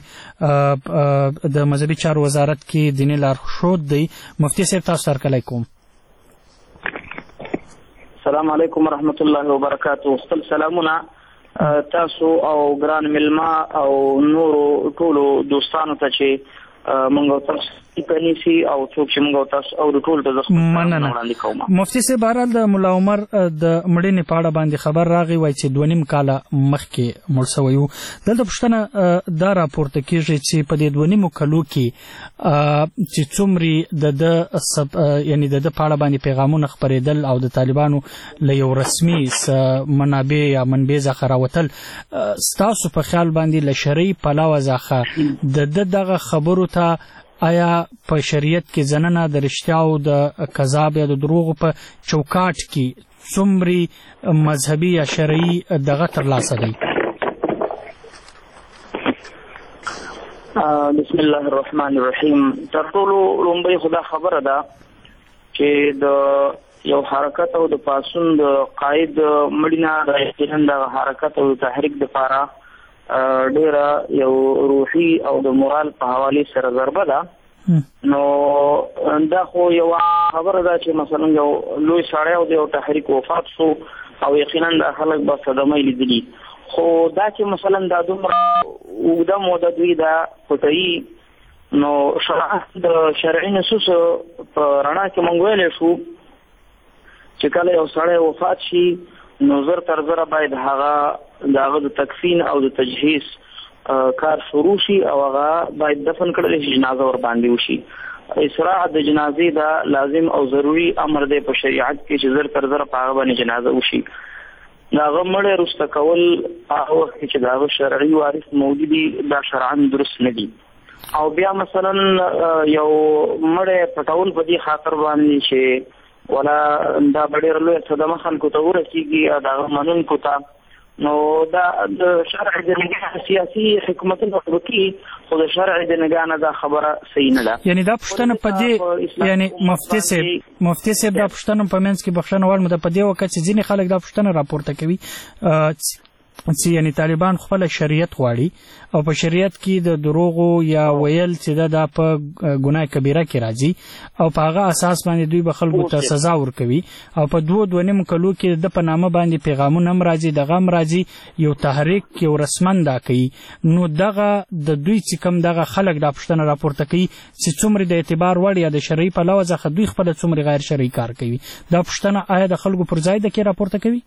د مذهبي چارو وزارت کې دیني لارښود دی. مفتي صاحب تاسو سره کلی کوم. السلام علیکم ورحمت الله وبرکاتو. خپل سلامونه تاسو او ګران ملما او نورو ټولو دوستانو ته چې مونږ تاسو پنيسي او څوک چې مونږ تاسو او د ټول د زخم وړاندې کوم. مفتي صاحب بهرحال د ملا عمر د مړینې په اړه باندې خبر راغی وای چې دوه نیم کاله مخکې مړ شوی و. دلته پوښتنه دا راپورته کېږي چې په دې دوه نیمو کلو کې چې څومره د د یعنی د د په اړه باندې پیغامونه خپرېدل او د طالبانو له یو رسمي منابع یا منبع څخه راوتل، ستاسو په خیال باندې له شرعي پلوه څخه د د دغه خبرو ته آیا په شریعت کې ځننه د رښتیا او د کذاب یا د دروغو په چوکاټ کې څومره مذهبي یا شرعي دغه ترلاسه دی؟ بسم الله الرحمن الرحیم. تر ټولو لومړی خدا خبره ده چې د یو حرکت او د پاسون د قائد مړینه د یقینا د حرکت او تحریک لپاره ډیره یو روحي او د مورال په حواله سره ضربه ده. نو دا خو یو خبره ده چې مثلا یو لوی سړی او د یو تحریک وفات شو او یقینا د خلک به صدمه لیدلي، خو دا چې مثلا دا دومره اوږده موده دوی دا پټوي، نو د شرعي نصوص په رڼا کې موږ ویلی شو چې کله یو سړی وفات شي نو زر تر زره باید هغه د هغه د تکفین او د تجهیز کار شروع شي او هغه باید دفن کړل شي، جنازه ور باندې وشي. اسراع د جنازې دا لازم او ضروری امر دی په شریعت کې چې زر تر زره په هغه باندې جنازه وشي. دا هغه مړی رسته کول هغه وخت چې د هغه شرعي وارث موجودي دا شرعاً درست نه دي. او بیا مثلا یو مړ پټول په دې خاطر باندې چې ولا دا ډېر لوی صدمه خلکو ته ورسیږي دا منونکو ته نو دا د شرع د نگاه سیاسي حکومتونو وکي خو د شرع د نگاه نه دا خبره صحیح نه ده. یعنی دا پښتنه په دې یعنی مفتي صاحب مفتي صاحب دا پښتنه په منځ کې بخښنه وړ مده په دې وخت چې ځینې خلک دا پښتنه راپورته کوي چې یعنی طالبان خپل شریعت غواړي او په شریعت کې د دروغو یا ویل چې دا په ګناه کبیره کې راځي او په هغه اساس باندې دوی به خلکو ته سزا ورکوي او په دوه دوه نیم کلو کې د په نامه باندې پیغامونه هم راځي دغه هم راځي یو تحریک یو رسمن دا کوي نو دغه د دوی چې کوم دغه خلک دا پښتنه راپورته کوي چې څومره د اعتبار وړ یا د شرعي پلوه څخه دوی خپل څومره غیر شرعي کار کوي دا پښتنه آیا د خلکو پر ځای د کې راپورته کوي؟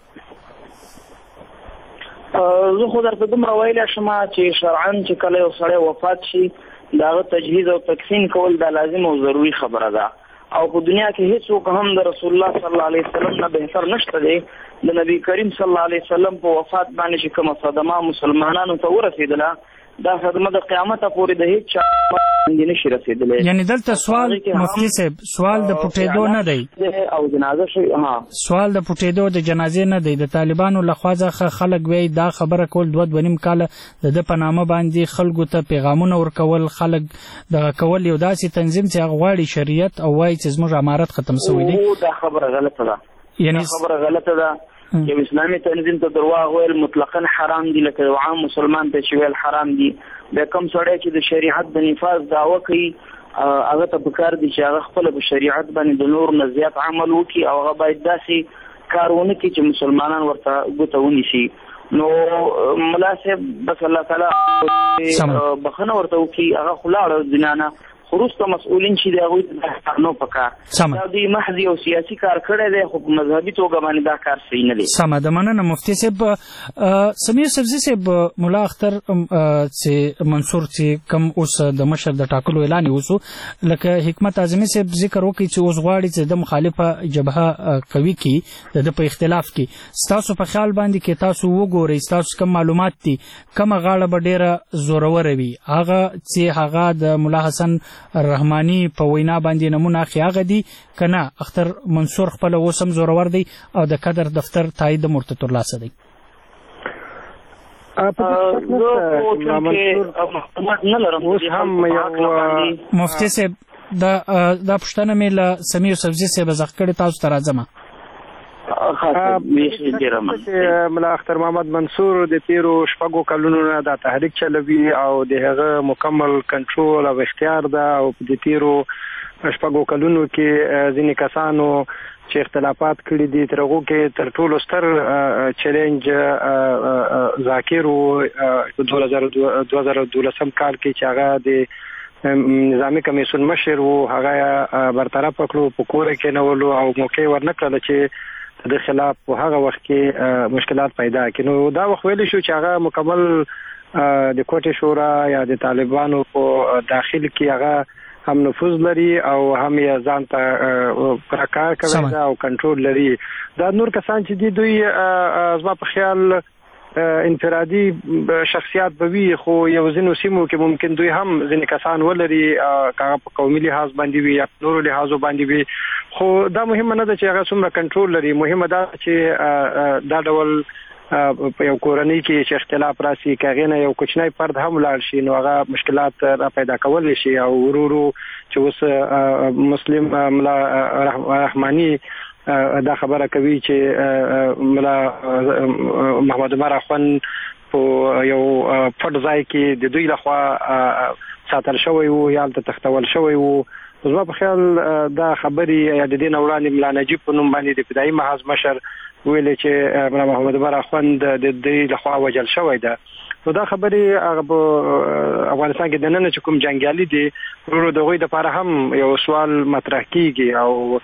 زه خو درته دومره ویلی شم چې شرعاً چې کله یو سړی وفات شي د هغه تجهیز او تکفین کول دا لازم او ضروري خبره ده او په دنیا کې هیڅوک هم د رسول الله صلی الله علیه وسلم نه بهتر نشته دی د نبی کریم صلی الله علیه وسلم په وفات باندې چې کومه صدمه مسلمانانو ته ورسېدله دا صدمه د قیامته پورې د هیڅ چا باندې نشي رسېدلی. یعنی دلته سوال مفتی صاحب سوال د پټېدو نه دی او جنازه شي ها سوال د پټېدو د جنازې نه دی د طالبانو لخوا ځخه خلک وی دا خبره کول دوه دوه نیم کاله د د په نامه باندې خلکو ته پیغامونه ورکول خلک دغه کول یو داسې تنظیم چې هغه غواړي شریعت او وایي چې زموږ امارت ختم شوی دی. دا خبره غلطه ده یعنی خبره غلطه ده یو اسلامي تنظیم ته درواغ ویل مطلقاً حرام دي لکه یو عام مسلمان ته چې ویل حرام دي بیا کوم سړی چې د شریعت د نفاذ دعوه کوي هغه ته پکار دي چې هغه خپل په شریعت باندې د نور نه زیات عمل وکړي او هغه باید داسې کار ونه کړي چې مسلمانان ورته ګوته ونیسي. نو ملا صاحب بس الله تعالی بخښنه ورته وکړي هغه خو لاړه دنیا خروسته مسؤلین چې دی هغوی ته نو پکار دا دوی محض یو سیاسي کار کړی دی خو په مذهبي توګه باندې دا کار صحیح نه دی. سمه ده مننه مفتي صاحب. سمیر سبزي صاحب ملا اختر چې منصور چې کم اوس د مشر د ټاکلو اعلان وسو لکه حکمت اعظمي صاحب ذکر وکړي چې اوس غواړي چې د مخالفه جبهه قوي کړي د په اختلاف کې ستاسو په خیال باندې کې تاسو وګورئ ستاسو کوم معلومات دي کومه غاړه به ډېره زوروره وي هغه چې هغه د ملا حسن رحماني په وینا باندې نمونه اخی هغه دي کنه اختر منصور خپل وسم زورور دی او د قدر دفتر تایید مرتضی الله سره دی. مفتی صاحب دا دا پښتنه مې له سمیر سبزي صاحب زغ کړی تاسو ته راځم. ملا اختر محمد منصور د تیرو شپږو کلونو نه دا تحریک چلوي او د هغه مکمل کنټرول او اختیار ده او د تیرو شپږو کلونو کې ځینې کسانو چې اختلافات کړي دي تر هغو کې تر ټولو ستر چیلنج ذاکر و دوه هزار دولسم کال کې چې هغه د نظامی کمیسیون مشر و هغه برطرف کړو په کور کې نولو او موقع ورنکړل چې د خلاف په هغه وخت کې مشکلات پیدا کړي. نو دا وخت ویل شو چې هغه مکمل د کوټې شورا یا د طالبانو په داخل کې هغه هم نفوذ لري او هم یې ځان ته پرکار کوي او کنټرول لري. دا نور کسان چې دي دوی زما په خیال انفرادي شخصیات به وي خو یو ځینو سیمو کې ممکن دوی هم ځینې کسان ولري هغه په قومي لحاظ باندې وي یا نورو لحاظو باندې وي خو دا مهمه نه ده چې هغه څومره کنټرول لري مهمه ده چې دا ډول په یو کورنۍ کې چې اختلاف راسي که هغې نه یو کوچنی فرد هم ولاړ شي نو هغه مشکلات را پیدا کولی شي او ورو ورو چې اوس مسلم ملا رحماني دا خبره کوي چې ملا محمد عمر اخوان په یو پټ ځای کې د دوی لخوا ساتل شوی وو یا هلته تختول شوی وو. زما په خیال دا خبرې یا د دې نه وړاندې ملا نجیب په نوم باندې د فدایي محاذ مشر ویلې چې ملا محمد عمر اخوان د دوی لخوا وژل شوی ده. نو دا خبرې هغه په افغانستان کې دننه چې کوم جنګیالي دي ورو د هغوی دپاره هم یو سوال مطرح کیږي او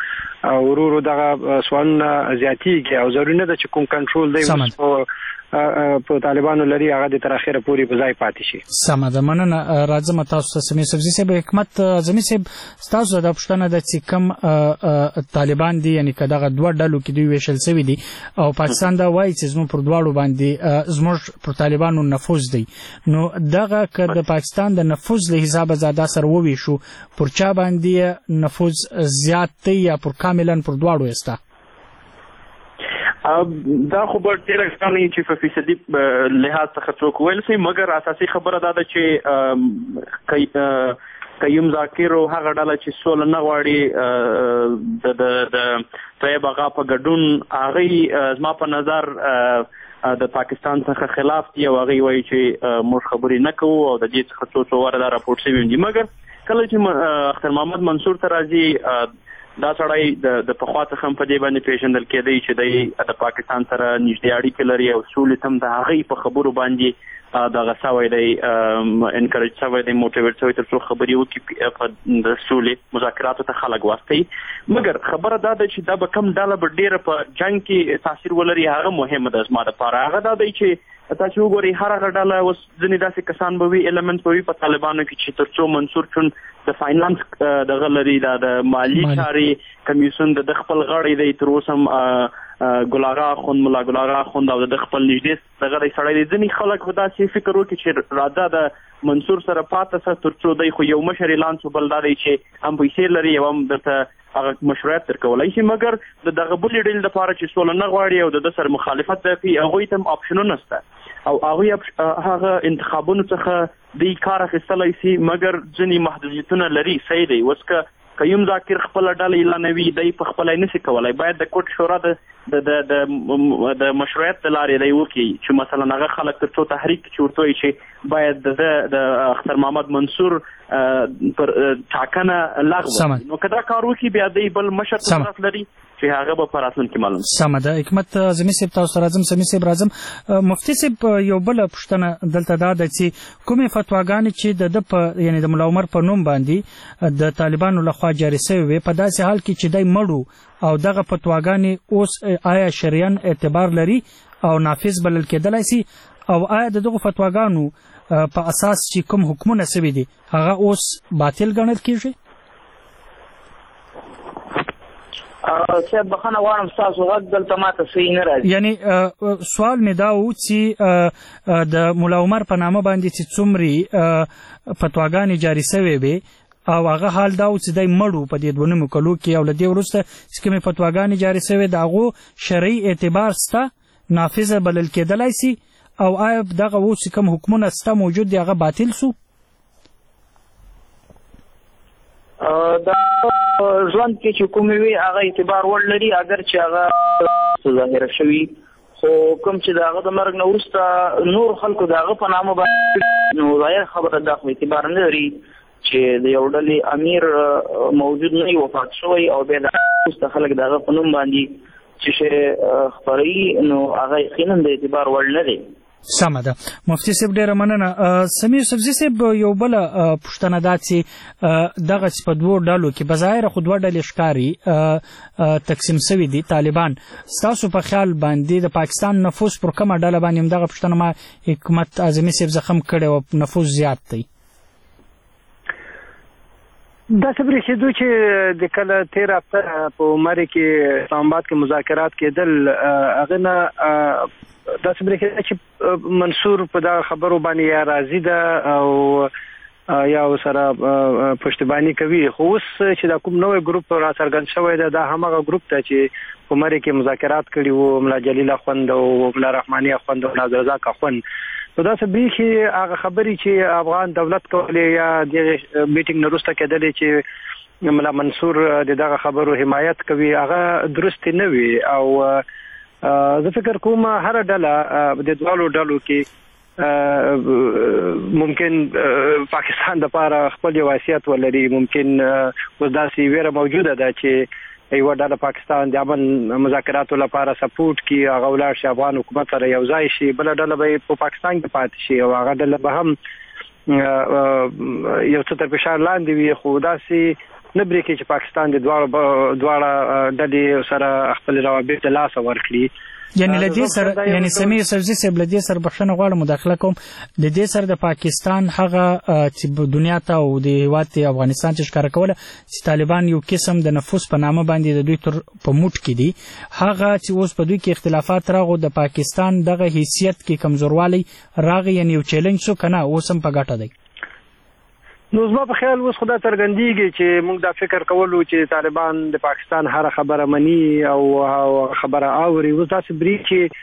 ورو ورو دغه سوالونه زیاتېږي او ضروري نه ده چې کوم کنټرول دی په طالبانو لري هغه د تر اخره پورې په ځای پاتې شي. سمه ده، مننه. راځم تاسو ته سمې سبزي صاحب. حکمت اعظمي صاحب، تاسو د پښتنه د چې کم طالبان دي، یعنی که دغه دوه ډلو کې دوی ویشل شوي دي او پاکستان دا وایي چې زموږ پر دواړو باندې زموږ پر طالبانو نفوذ دی، نو دغه که د پاکستان د نفوذ له حسابه زاده سره وویشو، پر چا باندې نفوذ زیات دی یا پر کاملا پر دواړو استا؟ دا خو به ډېره ښکاري چې په فیصدي لحاظ څخه څوک ویل شي، مګر اساسي خبره دا ده چې قیوم ذاکر او هغه ډله چې سوله نه غواړي د طیب اغا په ګډون، هغوی زما په نظر د پاکستان څخه خلاف دي او هغوی وایي چې موږ خبرې نه کوو او د دې څخه څو څو واره دا راپورټ شوي دي. مګر کله چې اختر محمد منصور ته راځي، دا سړی د پخوا څخه هم په دې باندې پیژندل کېدی چې دی د پاکستان سره نږدې اړیکې لري او سولې ته هم د هغوی په خبرو باندې دغه سوی دی، انکریج سوی دی، موټیویټ سوی تر څو خبرې وکړي په د سولې مذاکراتو ته خلک واستوي. مګر خبره دا ده چې دا به کوم ډله به ډېره په جنګ کې تاثیر ولري، هغه مهمه ده زما دپاره. هغه دا دی چې تاسو وګورئ هر هغه ډله اوس ځینې داسې کسان به وي، ایلمنټ به وي په طالبانو کې چې تر څو منصور چون د فاینانس دغه لري، دا د مالي چارې کمیسیون د خپل غړی دی، تر اوسه هم ګلاغا خوند ملا ګلاغا خوند او د خپل نږدې دغه دی سړی دی. ځینې خلک به داسې فکر وکړي چې راځه د منصور سره پاته سه، تر څو دی خو یو مشر اعلان شو، بل دا دی چې هم پیسې لري او هم درته هغه مشروعیت درکولی شي. مګر د دغه بلې ډلې دپاره چې سوله نه غواړي او د ده سره مخالفت دی کوي، هغوی ته هم اپشنونه شته او هغوی هغه انتخابونو څخه دوی کار اخیستلی شي، مګر ځینې محدودیتونه لري. صحیح دی، اوس که قیوم ذاکر خپل ډله اعلانوي، دی په خپله یې نشي کولی، باید د کوټ شورا د د مشروعیت د لارې دی وکړي چې مثلا هغه خلک تر څو تحریک چې ورته وایي چې باید د اختر محمد منصور پر ټاکنه لغوه، نو که دا کار وکړي بیا دی بل مشر طرف لري چې هغه به په راتلونکي معلوم. سمه ده. حکمت اعظمي صاحب تاسو راځم، سمي صاحب راځم. مفتي صاحب یو بله پوښتنه دلته دا ده چې کومې فتواګانې چې د ده په یعنې د ملا عمر په نوم باندې د طالبانو لخوا جاري شوې وې، په داسې حال کې چې دی مړ او دغه فتواګانې اوس آیا شریعن اعتبار لري او نافذ بلل کېدلی سي، او آیا د دغو فتواګانو په اساس چې کوم حکمونه سوي دي هغه اوس باطل ګڼل کېږي؟ صاحب بخښنه غواړم ستاسو غږ دلته ماته صحیح نه راځي. یعنې سوال مې دا و چې د ملا عمر په نامه باندې چې څومرې فتواګانې جاري سوې وې او هغه حال دا و چې دی مړ په دې دوه نیمو کلو کې، او له دې وروسته چې کومې فتواګانې جاري سوې د هغو شرعي اعتبار شته، نافظه بلل کېدلی سي، او آیا دغه اوس چې کوم حکمونه شته موجود دي هغه باطل سو؟ دا ژوند کې چې کومې وي هغه اعتبار وړ لري، اگر چې هغه ظاهره شوي، خو کوم چې د هغه د مرګ نه وروسته نور خلکو د هغه په نامه باندې، نو ظاهر خبره دا خو اعتبار نه لري چې د یو ډلې امیر موجود نه وي، وفات شوی او بیا د وروسته خلک د هغه په نوم باندې چې شی خپروي، نو هغه یقینا د اعتبار وړ نه دی. سمه ده. مفتي صاحب ډېره مننه. سمیر سبزي صاحب یو بله پوښتنه دا چې دغه چې په دوو ډلو کې بظاهره خو دوه ډلې ښکاري تقسیم سوي دي طالبان، ستاسو په خیال باندې د پاکستان نفوذ پر کومه ډله باندې همدغه پوښتنه ما حکمت اعظمي صاحب زخم کړې او نفوذ زیات دی؟ داسې برېښېدو چې د کله تېره هفته په عمرې کې اسلام آباد کې مذاکرات کېدل، هغه نه داسې برېښېده چې منصور په دغه خبرو باندې یا راضي ده او یا ورسره پشتیباني کوي. خو اوس چې دا کوم نوی ګروپ را څرګند شوی ده، دا هماغه ګروپ ده چې په عمرې کې مذاکرات کړي وو، ملا جلیل اخوند او ملا رحماني اخوند او نازرزاق اخوند. نو داسې برېښي هغه خبرې چې افغان دولت کولې یا د میټینګ نه وروسته کېدلې چې ملا منصور د دغه خبرو حمایت کوي، هغه درستې نه وي. او زه فکر کوم هر ډله د دواړو ډلو کې ممکن پاکستان دپاره خپل یو حیثیت ولري، ممکن اوس داسې ویره موجوده ده چې یوه ډله پاکستان د امن مذاکراتو لپاره سپورټ کړي، هغه ولاړ شي افغان حکومت سره یو ځای شي، بله ډله به په پاکستان کې پاتې شي او هغه ډله به هم یو څه تر فشار لاندې وي. خو داسې نه بریکي چې پاکستان د دواړه دواړه ډلې سره خپل روابط له لاسه ورکړي. یعنی لدې سره یعنی سمیر سبزی صاحب لدې سره بخښنه غواړم مداخله کوم د دې سره د پاکستان هغه چې دنیا ته او د هیواد افغانستان چې ښکاره کوله چې طالبان یو قسم د نفوذ په نامه باندې د دوی تر په موټ کې دي هغه چې اوس په دوی کې اختلافات راغو د پاکستان دغه حیثیت کې کمزوروالی راغی یعنی یو چیلنج شو کنه اوس هم په ګټه دی. نو زما په خیال اوس خدا څرګندېږي چې موږ دا فکر کولو چې طالبان د پاکستان هر خبره مني او خبره اوري اوس داسې بري چې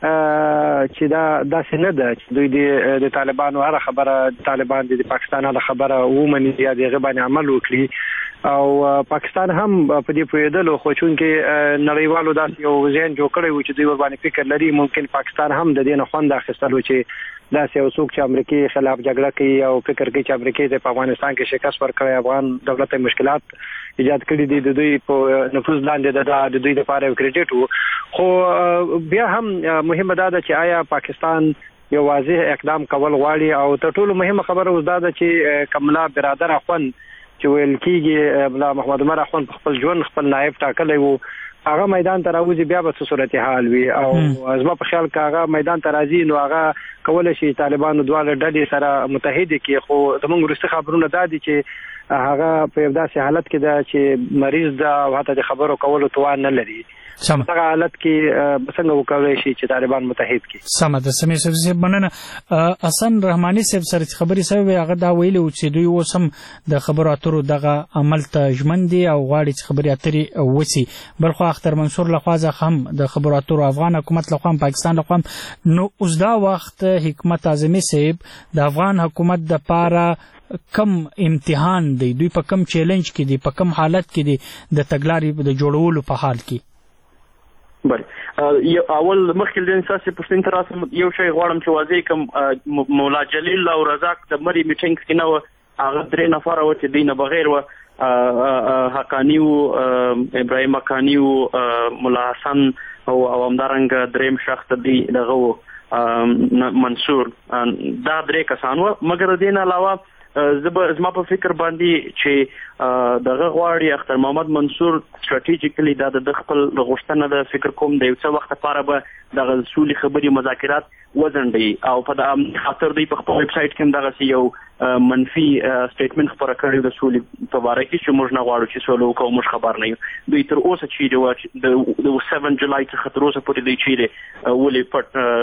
چې دا داسې نه ده چې دوی د طالبانو هر خبره طالبان د پاکستان هر خبره ومني یا د هغې باندې عمل وکړي او پاکستان هم په دې پوهېدلو خو چونکې نړیوالو داسې یو ذهن جوړ کړی و چې دوی ورباندې فکر لري ممکن پاکستان هم د دې نه خوند اخیستلو چې داسې یو څوک چې امریکای خلاف جګړه کوي او فکر کوي چې امریکای د افغانستان کې شکست ورکړي افغان دولت مشکلات ایجاد کړي دي د دوی په نفوذ لاندې د دوی لپاره یو کریډټ وو خو بیا هم مهمه دا ده چې آیا پاکستان یو واضح اقدام کول غواړي او تر ټولو مهمه خبره اوس دا ده چې کملا برادر اخوان چې ویل کېږي ملا محمد عمر اخوان په خپل ژوند خپل نائب ټاکلی وو هغه میدان ته راوځي بیا به څه صورتحال وي او زما په خیال که هغه میدان ته راځي نو هغه کولی شي طالبانو دواړه ډلې سره متحد کړي خو زموږ وروستي خبرونه دا دي چې هغه په یو داسې حالت کې ده چې مریض ده او حتی د خبرو کولو توان نه لري دغه حالت کې څنګه وکولی شي چې طالبان متحد کړي. سمه ده سمیر صاحب مننه. حسن رحماني صاحب سره چې خبرې شوې هغه دا ویلي و چې دوی اوس هم د خبرو اترو دغه عمل ته ژمن دي او غواړي چې خبرې اترې وسي بلخو اختر منصور لخوا هم د خبرو اترو افغان حکومت لخوا پاکستان لخوا نو اوس دا وخت حکمت اعظمي صاحب د افغان حکومت د پاره کم امتحان دی دوی په کم چیلنج کې دي په کم حالت کې دي د تګلارې د جوړولو په حال کې. بله یو اول مخکې د انساسي پښتون تر اوسه یو شی غواړم چې واضح کوم مولا جلیل او رزاق د مری میټینګ کې نه و هغه درې نفره و چې دوی نه بغیر و حقانی و ابراهیم حقانی و ملا حسن او همدارنګه دریم شخص دی دغه و منصور دا درې کسان و مګر د دې نه علاوه زما په فکر باندې چې دغه غواړي اختر محمد منصور ستراتیژیکلی دا د خپل غوښتنه د فکر کوم د یو څه وخت لپاره به دغه سولې خبرې مذاکرات وزنډي او په د خاطر دی په خپل ویب سایټ کې دغه یو منفي سټیټمنټ خبره کړې د سولې په باره کې چې موږ نه غواړو چې سولې وکړو موږ خبر نه یو دوی تر اوسه چې د سبن جولای څخه تر اوسه پورې دوی چیرې ولې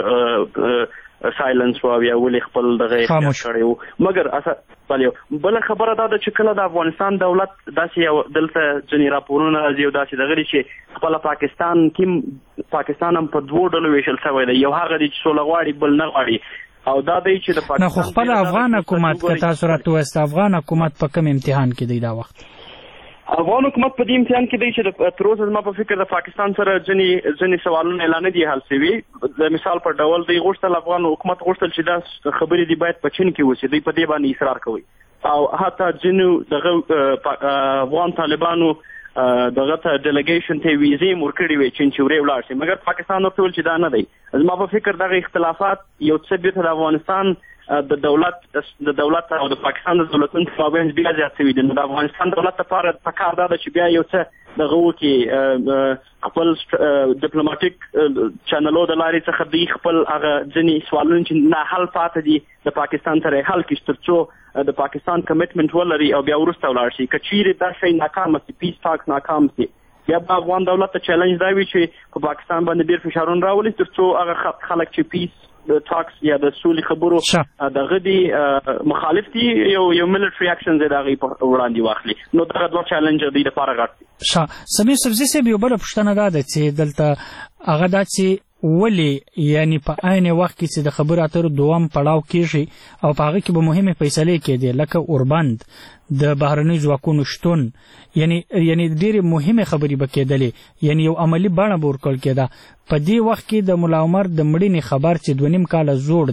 پټ سایلنس و یا ولې خپل دغه کړی و مګر اسه بل خبره دا ده چې کله د افغانستان دولت داسې یو دلته ځینې راپورونه راځي او داسې دغه چې خپل پاکستان کې پاکستان هم په دوو ډلو ویشل شوی دی یو هغه دی چې سوله غواړي بل نه غواړي او دا دی چې د پاکستان نه خو خپل افغان حکومت که تاسو راته وایست افغان حکومت په کوم امتحان کې دی دا وخت افغان حکومت په دې امتحان کې دی چې تر اوسه زما په فکر د پاکستان سره ځینې ځینې سوالونه اعلان نه دي حل شوي د مثال په ډول دی غوښتل افغان حکومت غوښتل چې دا خبرې دی باید په چین کې وشي دوی په دې باندې اصرار کوي او حتی ځینو دغه افغان طالبانو دغه ته ډیلیګیشن ته ویزې ورکړې وي چین چې ورې ولاړ شي مګر پاکستان ورته ویل چې دا نه دی زما په فکر دغه اختلافات یو څه بیرته د افغانستان د دولت د دولت او د پاکستان د دولتونو په مابین بیا زیات شوي دي نو د افغانستان دولت لپاره پکار دا ده چې بیا یو څه دغه وکړي خپل ډیپلوماټیک چینلو د لارې څخه دوی خپل هغه ځینې سوالونه چې نه حل پاتې دي د پاکستان سره حل کړي تر څو د پاکستان کمیټمنټ ولري او بیا وروسته ولاړ شي که چیرې دا شی ناکام شي پیس ټاکس ناکام شي بیا به افغان دولت ته چیلنج دا وي چې په پاکستان باندې ډېر فشارونه راولي تر څو هغه خلک چې پیس ټاکس یا د سولې خبرو دغه دی مخالف دي یو یو ملټري اکشن د هغې په وړاندې واخلي نو دغه دوه چیلنج دوی لپاره غټ دي. سمیر سبزي صاحب یو بله پوښتنه دا ده چې دلته هغه دا چې ولې یعنی په عین وخت کې چې د خبرو اترو دوام پړاو کېږي او په هغه کې به مهمې فیصلې کېدې لکه اوربند د بهرنیو ځواکونو شتون یعنی یعنی ډېرې مهمې خبرې به کېدلې یعنی یو عملي بڼه به ورکول کېده په دې وخت کې د ملا عمر د مړینې خبر چې دوه نیم کاله زوړ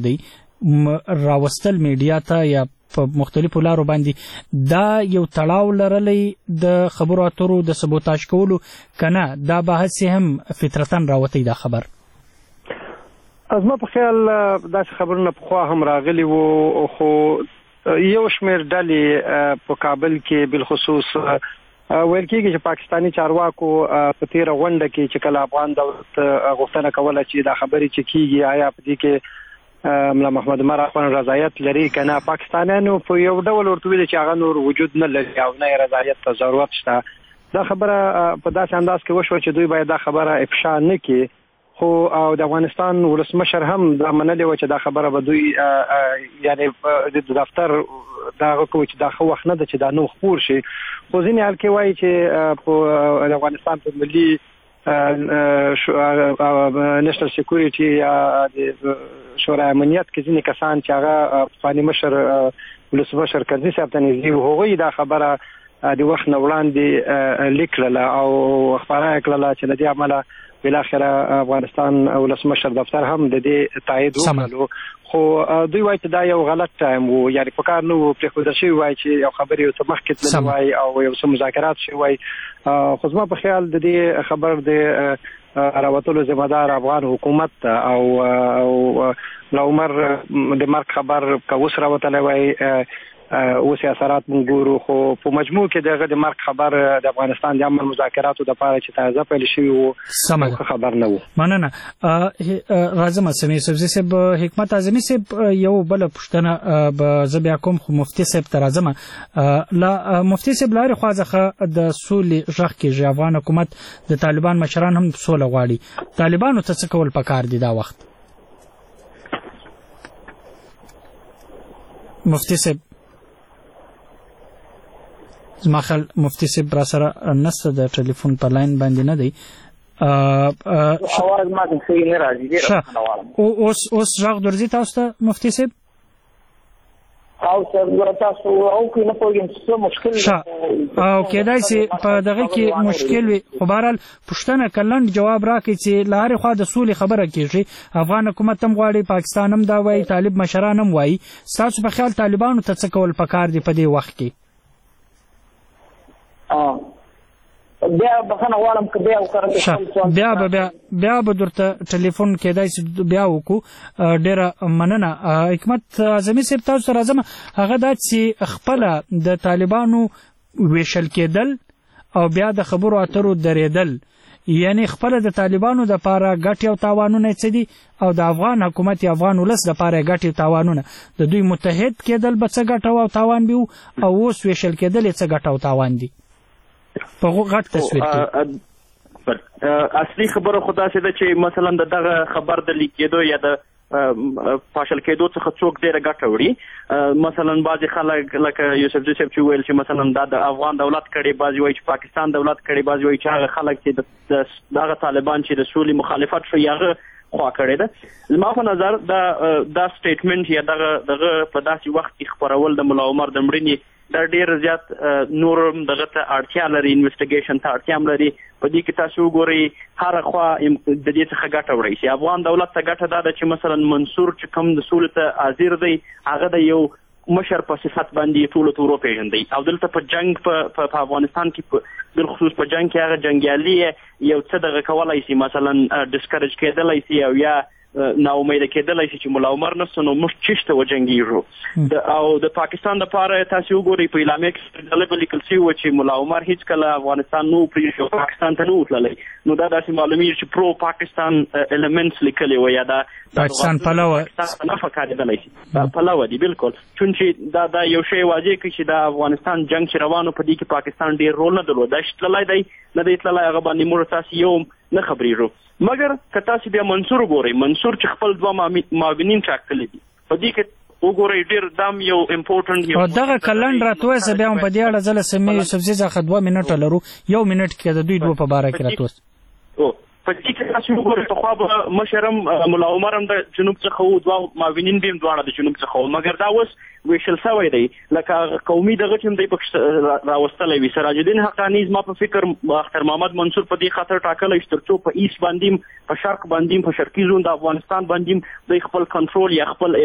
دی راوستل میډیا ته یا په مختلفو لارو باندې دا یو تړاو لرلی د خبرو اترو د سبوتاژ کولو که نه دا بحث هم فطرتاً راوتی دا خبر زما په خیال داسې خبرونه پخوا هم راغلي وو خو یو شمېر ډلې په کابل کې بالخصوص ویل کېږي چې پاکستاني چارواکو په تیره غونډه کې چې کله افغان دولت غوښتنه کوله چې دا خبرې چې کېږي آیا په دې کې ملا محمد عمر افغان رضایت لري که نه، پاکستانیانو په یو ډول ورته ویلي چې هغه نور وجود نه لري او نه رضایت ته ضرورت شته. دا خبره په داسې انداز کې وشوه چې دوی باید دا خبره افشا نه کړي، خو او د افغانستان ولسمشر هم دا منلې وه چې دا خبره به دوی یعنی د دفتر دا هغه کوي چې دا ښه وخت نه ده چې دا نو خپور شي. خو ځینې حال کې وایي چې په د افغانستان په ملي نېشنل سکیورټي یا د شورای امنیت کې ځینې کسان چې هغه پخواني مشر ولسمشر کرزي صاحب ته نږدې وو، هغوی دا خبره د وخت نه وړاندې لیک کړله او خپاره یې کړله چې له دې امله بالاخره افغانستان ولسمشر دفتر هم د دې تایید وکړلو. خو دوی وایي چې دا یو غلط ټایم وو، یعنی په کار نه وو پرېښودل شوي وایي چې یو خبرې یو څه مخکې تللي وایي او یو څه مذاکرات شوي وایي. خو زما په خیال د دې خبر د راوتلو ذمه دار افغان حکومت او ملا عمر د مرګ خبر که اوس راوتلی وایي اوس یې اثرات مونږ ګورو، خو په مجموع کې دغه د مرګ خبر د افغانستان د امن مذاکراتو دپاره چې تازه پیل شوي وو خبر نه وو. مننه. راځم سمیع یوسفزي صاحب، حکمت اعظمي صاحب یو بله پوښتنه به زه بیا کوم، خو مفتي صاحب ته راځم. له مفتي صاحب لارې خوا څخه د سولې غږ کېږي، افغان حکومت د طالبان مشران هم سوله غواړي، طالبانو ته څه کول پکار دي دا وخت؟ مفتي صاحب زما خیال مفتي صاحب را سره نسته، د ټلیفون په لاین باندې نه دی. اواز ما ته صحیح نه راځي، ډېر اوس اوس غږ درځي تاسو ته مفتي صاحب؟ او څه تاسو او کې نه پوهېږم څه مشکل او کېدای شي په دغه کې مشکل وي، خو بهرحال پوښتنه که لنډ جواب راکړي چې له هرې خوا د سولې خبره کېږي، افغان حکومت هم غواړي، پاکستان هم دا وایي، طالب مشران هم وایي، ستاسو په خیال طالبانو ته څه کول پکار دي په دې وخت کې؟ بیا بخنه غواړم که بیا وکړم بیا به بیا بیا به درته ټلیفون کېدای شي بیا وکړو. ډېره مننه. حکمت اعظمي صاحب تاسو ته راځم، هغه دا چې خپله د طالبانو ویشل کېدل او بیا د خبرو اترو درېدل، یعنی خپله د طالبانو دپاره ګټې او تاوانونه څه دي او د افغان حکومت یا افغان ولس دپاره ګټې او تاوانونه، د دوی متحد کېدل به څه ګټه او تاوان به او اوس ویشل کېدل یې څه ګټه او تاوان دي په غټ تصویر کې؟ اصلي خبره خو داسې ده چې مثلا د دغه خبر د لیک کېدو یا د پاشل کېدو څخه څوک ډېره ګټه وړي. مثلا بعضې خلک لکه یوسفزي صاحب چې ویل چې مثلا دا د افغان دولت کړی، بعضې وایي چې پاکستان دولت کړی، بعضې وایي چې هغه خلک چې د هغه طالبان چې د سولې مخالفت شوي هغه خوا کړی ده. زما په نظر دا دا سټیټمنټ یا دغه دغه په داسې وخت کې خپرول د ملا عمر د مړینې دا ډېر زیات نور دغه ته اړتیا لري، انویسټیګیشن ته اړتیا هم لري. په دې کې تاسو وګورئ هره خوا د دې څخه ګټه وړی شي. افغان دولت ته ګټه دا ده چې مثلا منصور چې کوم د سولې ته حاضر دی هغه د یو مشر په صفت باندې ټولو ته وروپېژندئ، او دلته په جنګ په افغانستان کې بالخصوص په جنګ کې هغه جنګیالي یو څه دغه کولی شي، مثلا ډسکرج کېدلی شي او یا ناامیده کېدلی شي چې ملا عمر نسته نو موږ چېشته وجنګېږو. او د پاکستان دپاره تاسې وګورئ په اعلامیه کې ډله به لیکل شوي وه چې ملا عمر هېڅکله افغانستان نه و پرېښی او پاکستان ته نه و تللی، نو دا داسې معلومېږي چې پرو پاکستان ایلیمنټس لیکلي وه یا دا پاکستان پلوه نفع کارېدلی شي، دا پلوه دي بالکل، چون چې دا دا یو شی واضح کړي چې د افغانستان جنګ چې روانو په دې کې پاکستان ډېر رول نه درلود، دا چې تللی دی نه دی تللی هغه باندې موږ تاسې یو نه خبرېږو. مګر که تاسې بیا منصور وګورئ، منصور چې خپل دوه معاونین ټاکلي دي، په دې کې وګورئ ډېر دام یو امپورټنټ او دغه کلنډ راته بیا هم په دې اړه زه له سمیع یوسفزي څخه دوه منټه لرو، یو منټ کې د دوی دوه په باره کې راته په دې کې تاسو وګورئ پخوا به مشر هم ملا عمر هم د جنوب څخه وو، دوه معاونین به هم دواړه د جنوب څخه وو، مګر دا اوس ویشل سوی دی لکه قومي دغه چې هم دی پکې راوستلی وي. سراج الدین حقاني زما په فکر اختر محمد منصور په دې خاطر ټاکلی چې تر څو په ایست باندې په شرق باندې په شرقي زون د افغانستان باندې دوی خپل کنټرول یا خپل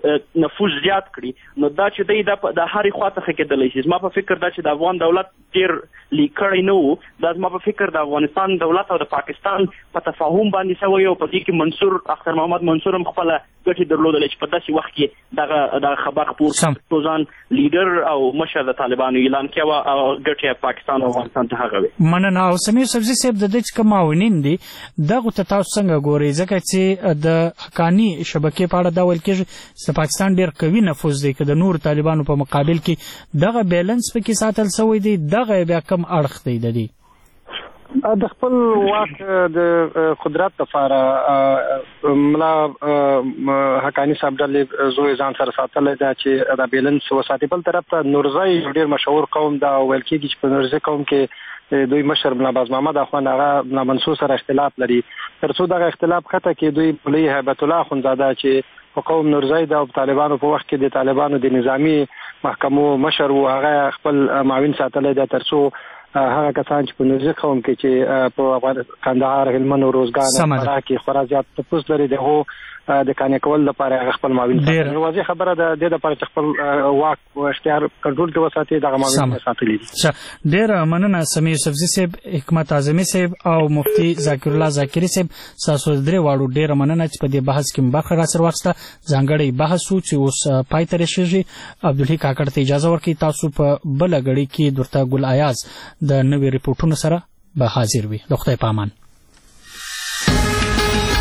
نفوذ زیات کړي، نو دا چې دی دا د هرې خوا څخه کېدلی شي. زما په فکر دا چې د افغان دولت ډېر لیک کړی نه و، دا زما په فکر د افغانستان دولت او د پاکستان په تفاهم باندې سوی او په دې کې منصور اختر محمد منصور هم خپله ګټې درلودل چې په داسې وخت کې دغه د خبر خپور ځان لیډر او مشر د طالبانو اعلان کړی او ګټې پاکستان او افغانستان ته هغه وي. مننه. او سمیر سبزي صاحب د دې کوم معاونین دي دغه ته تاسو څنګه ګورئ ځکه چې د حقانی شبکې په اړه دا ویل کېږي چې پاکستان ډېر قوي نفوذ دی که د نور طالبانو په مقابل کې دغه بیلنس پکې ساتل سوی دی دغه بیا کم اړخ دی د دې د خپل واک د قدرت لپاره ملا حقانی صاحب ډلې زوی ځان سره ساتلی دا چې دا بیلنس وساتي. بل طرف ته نورزی ډېر مشهور قوم دا ویل کېږي چې په نورزی قوم کې دوی مشر ملا باز محمد اخوند هغه ملا منصور سره اختلاف لري. تر څو دغه اختلاف ختم کې دوی مولوي هیبت الله اخوندزاده چې په قوم نورزی دا او طالبانو په وخت کې د طالبانو د نظامی محکمو مشر و هغه خپل معاون ساتلی دا تر څو هغه کسان چې په نورزی قوم کې چې په کندهار هلمند او روزګان فراه کې خورا زیات تپوس لري دغه د کانې کول لپاره خپل معاون ساتي. واضح خبره ده د لپاره چې خپل واک او اختیار کنټرول کې وساتي دغه معاون ساتلي دي. ډېر مننه سمیر سبزي صاحب، حکمت اعظمي صاحب او مفتي ذاکر الله ذاکري صاحب تاسو درې واړو ډېر مننه چې په دې بحث کې برخه راسره واخیسته. ځانګړی بحث و چې اوس پای ته رسېږي. عبدالحی کاکړ ته اجازه ورکړئ تاسو په بله غړي کې درته ګل ایاز د نوې ریپورټونو سره به حاضر وي. د خدای په امان.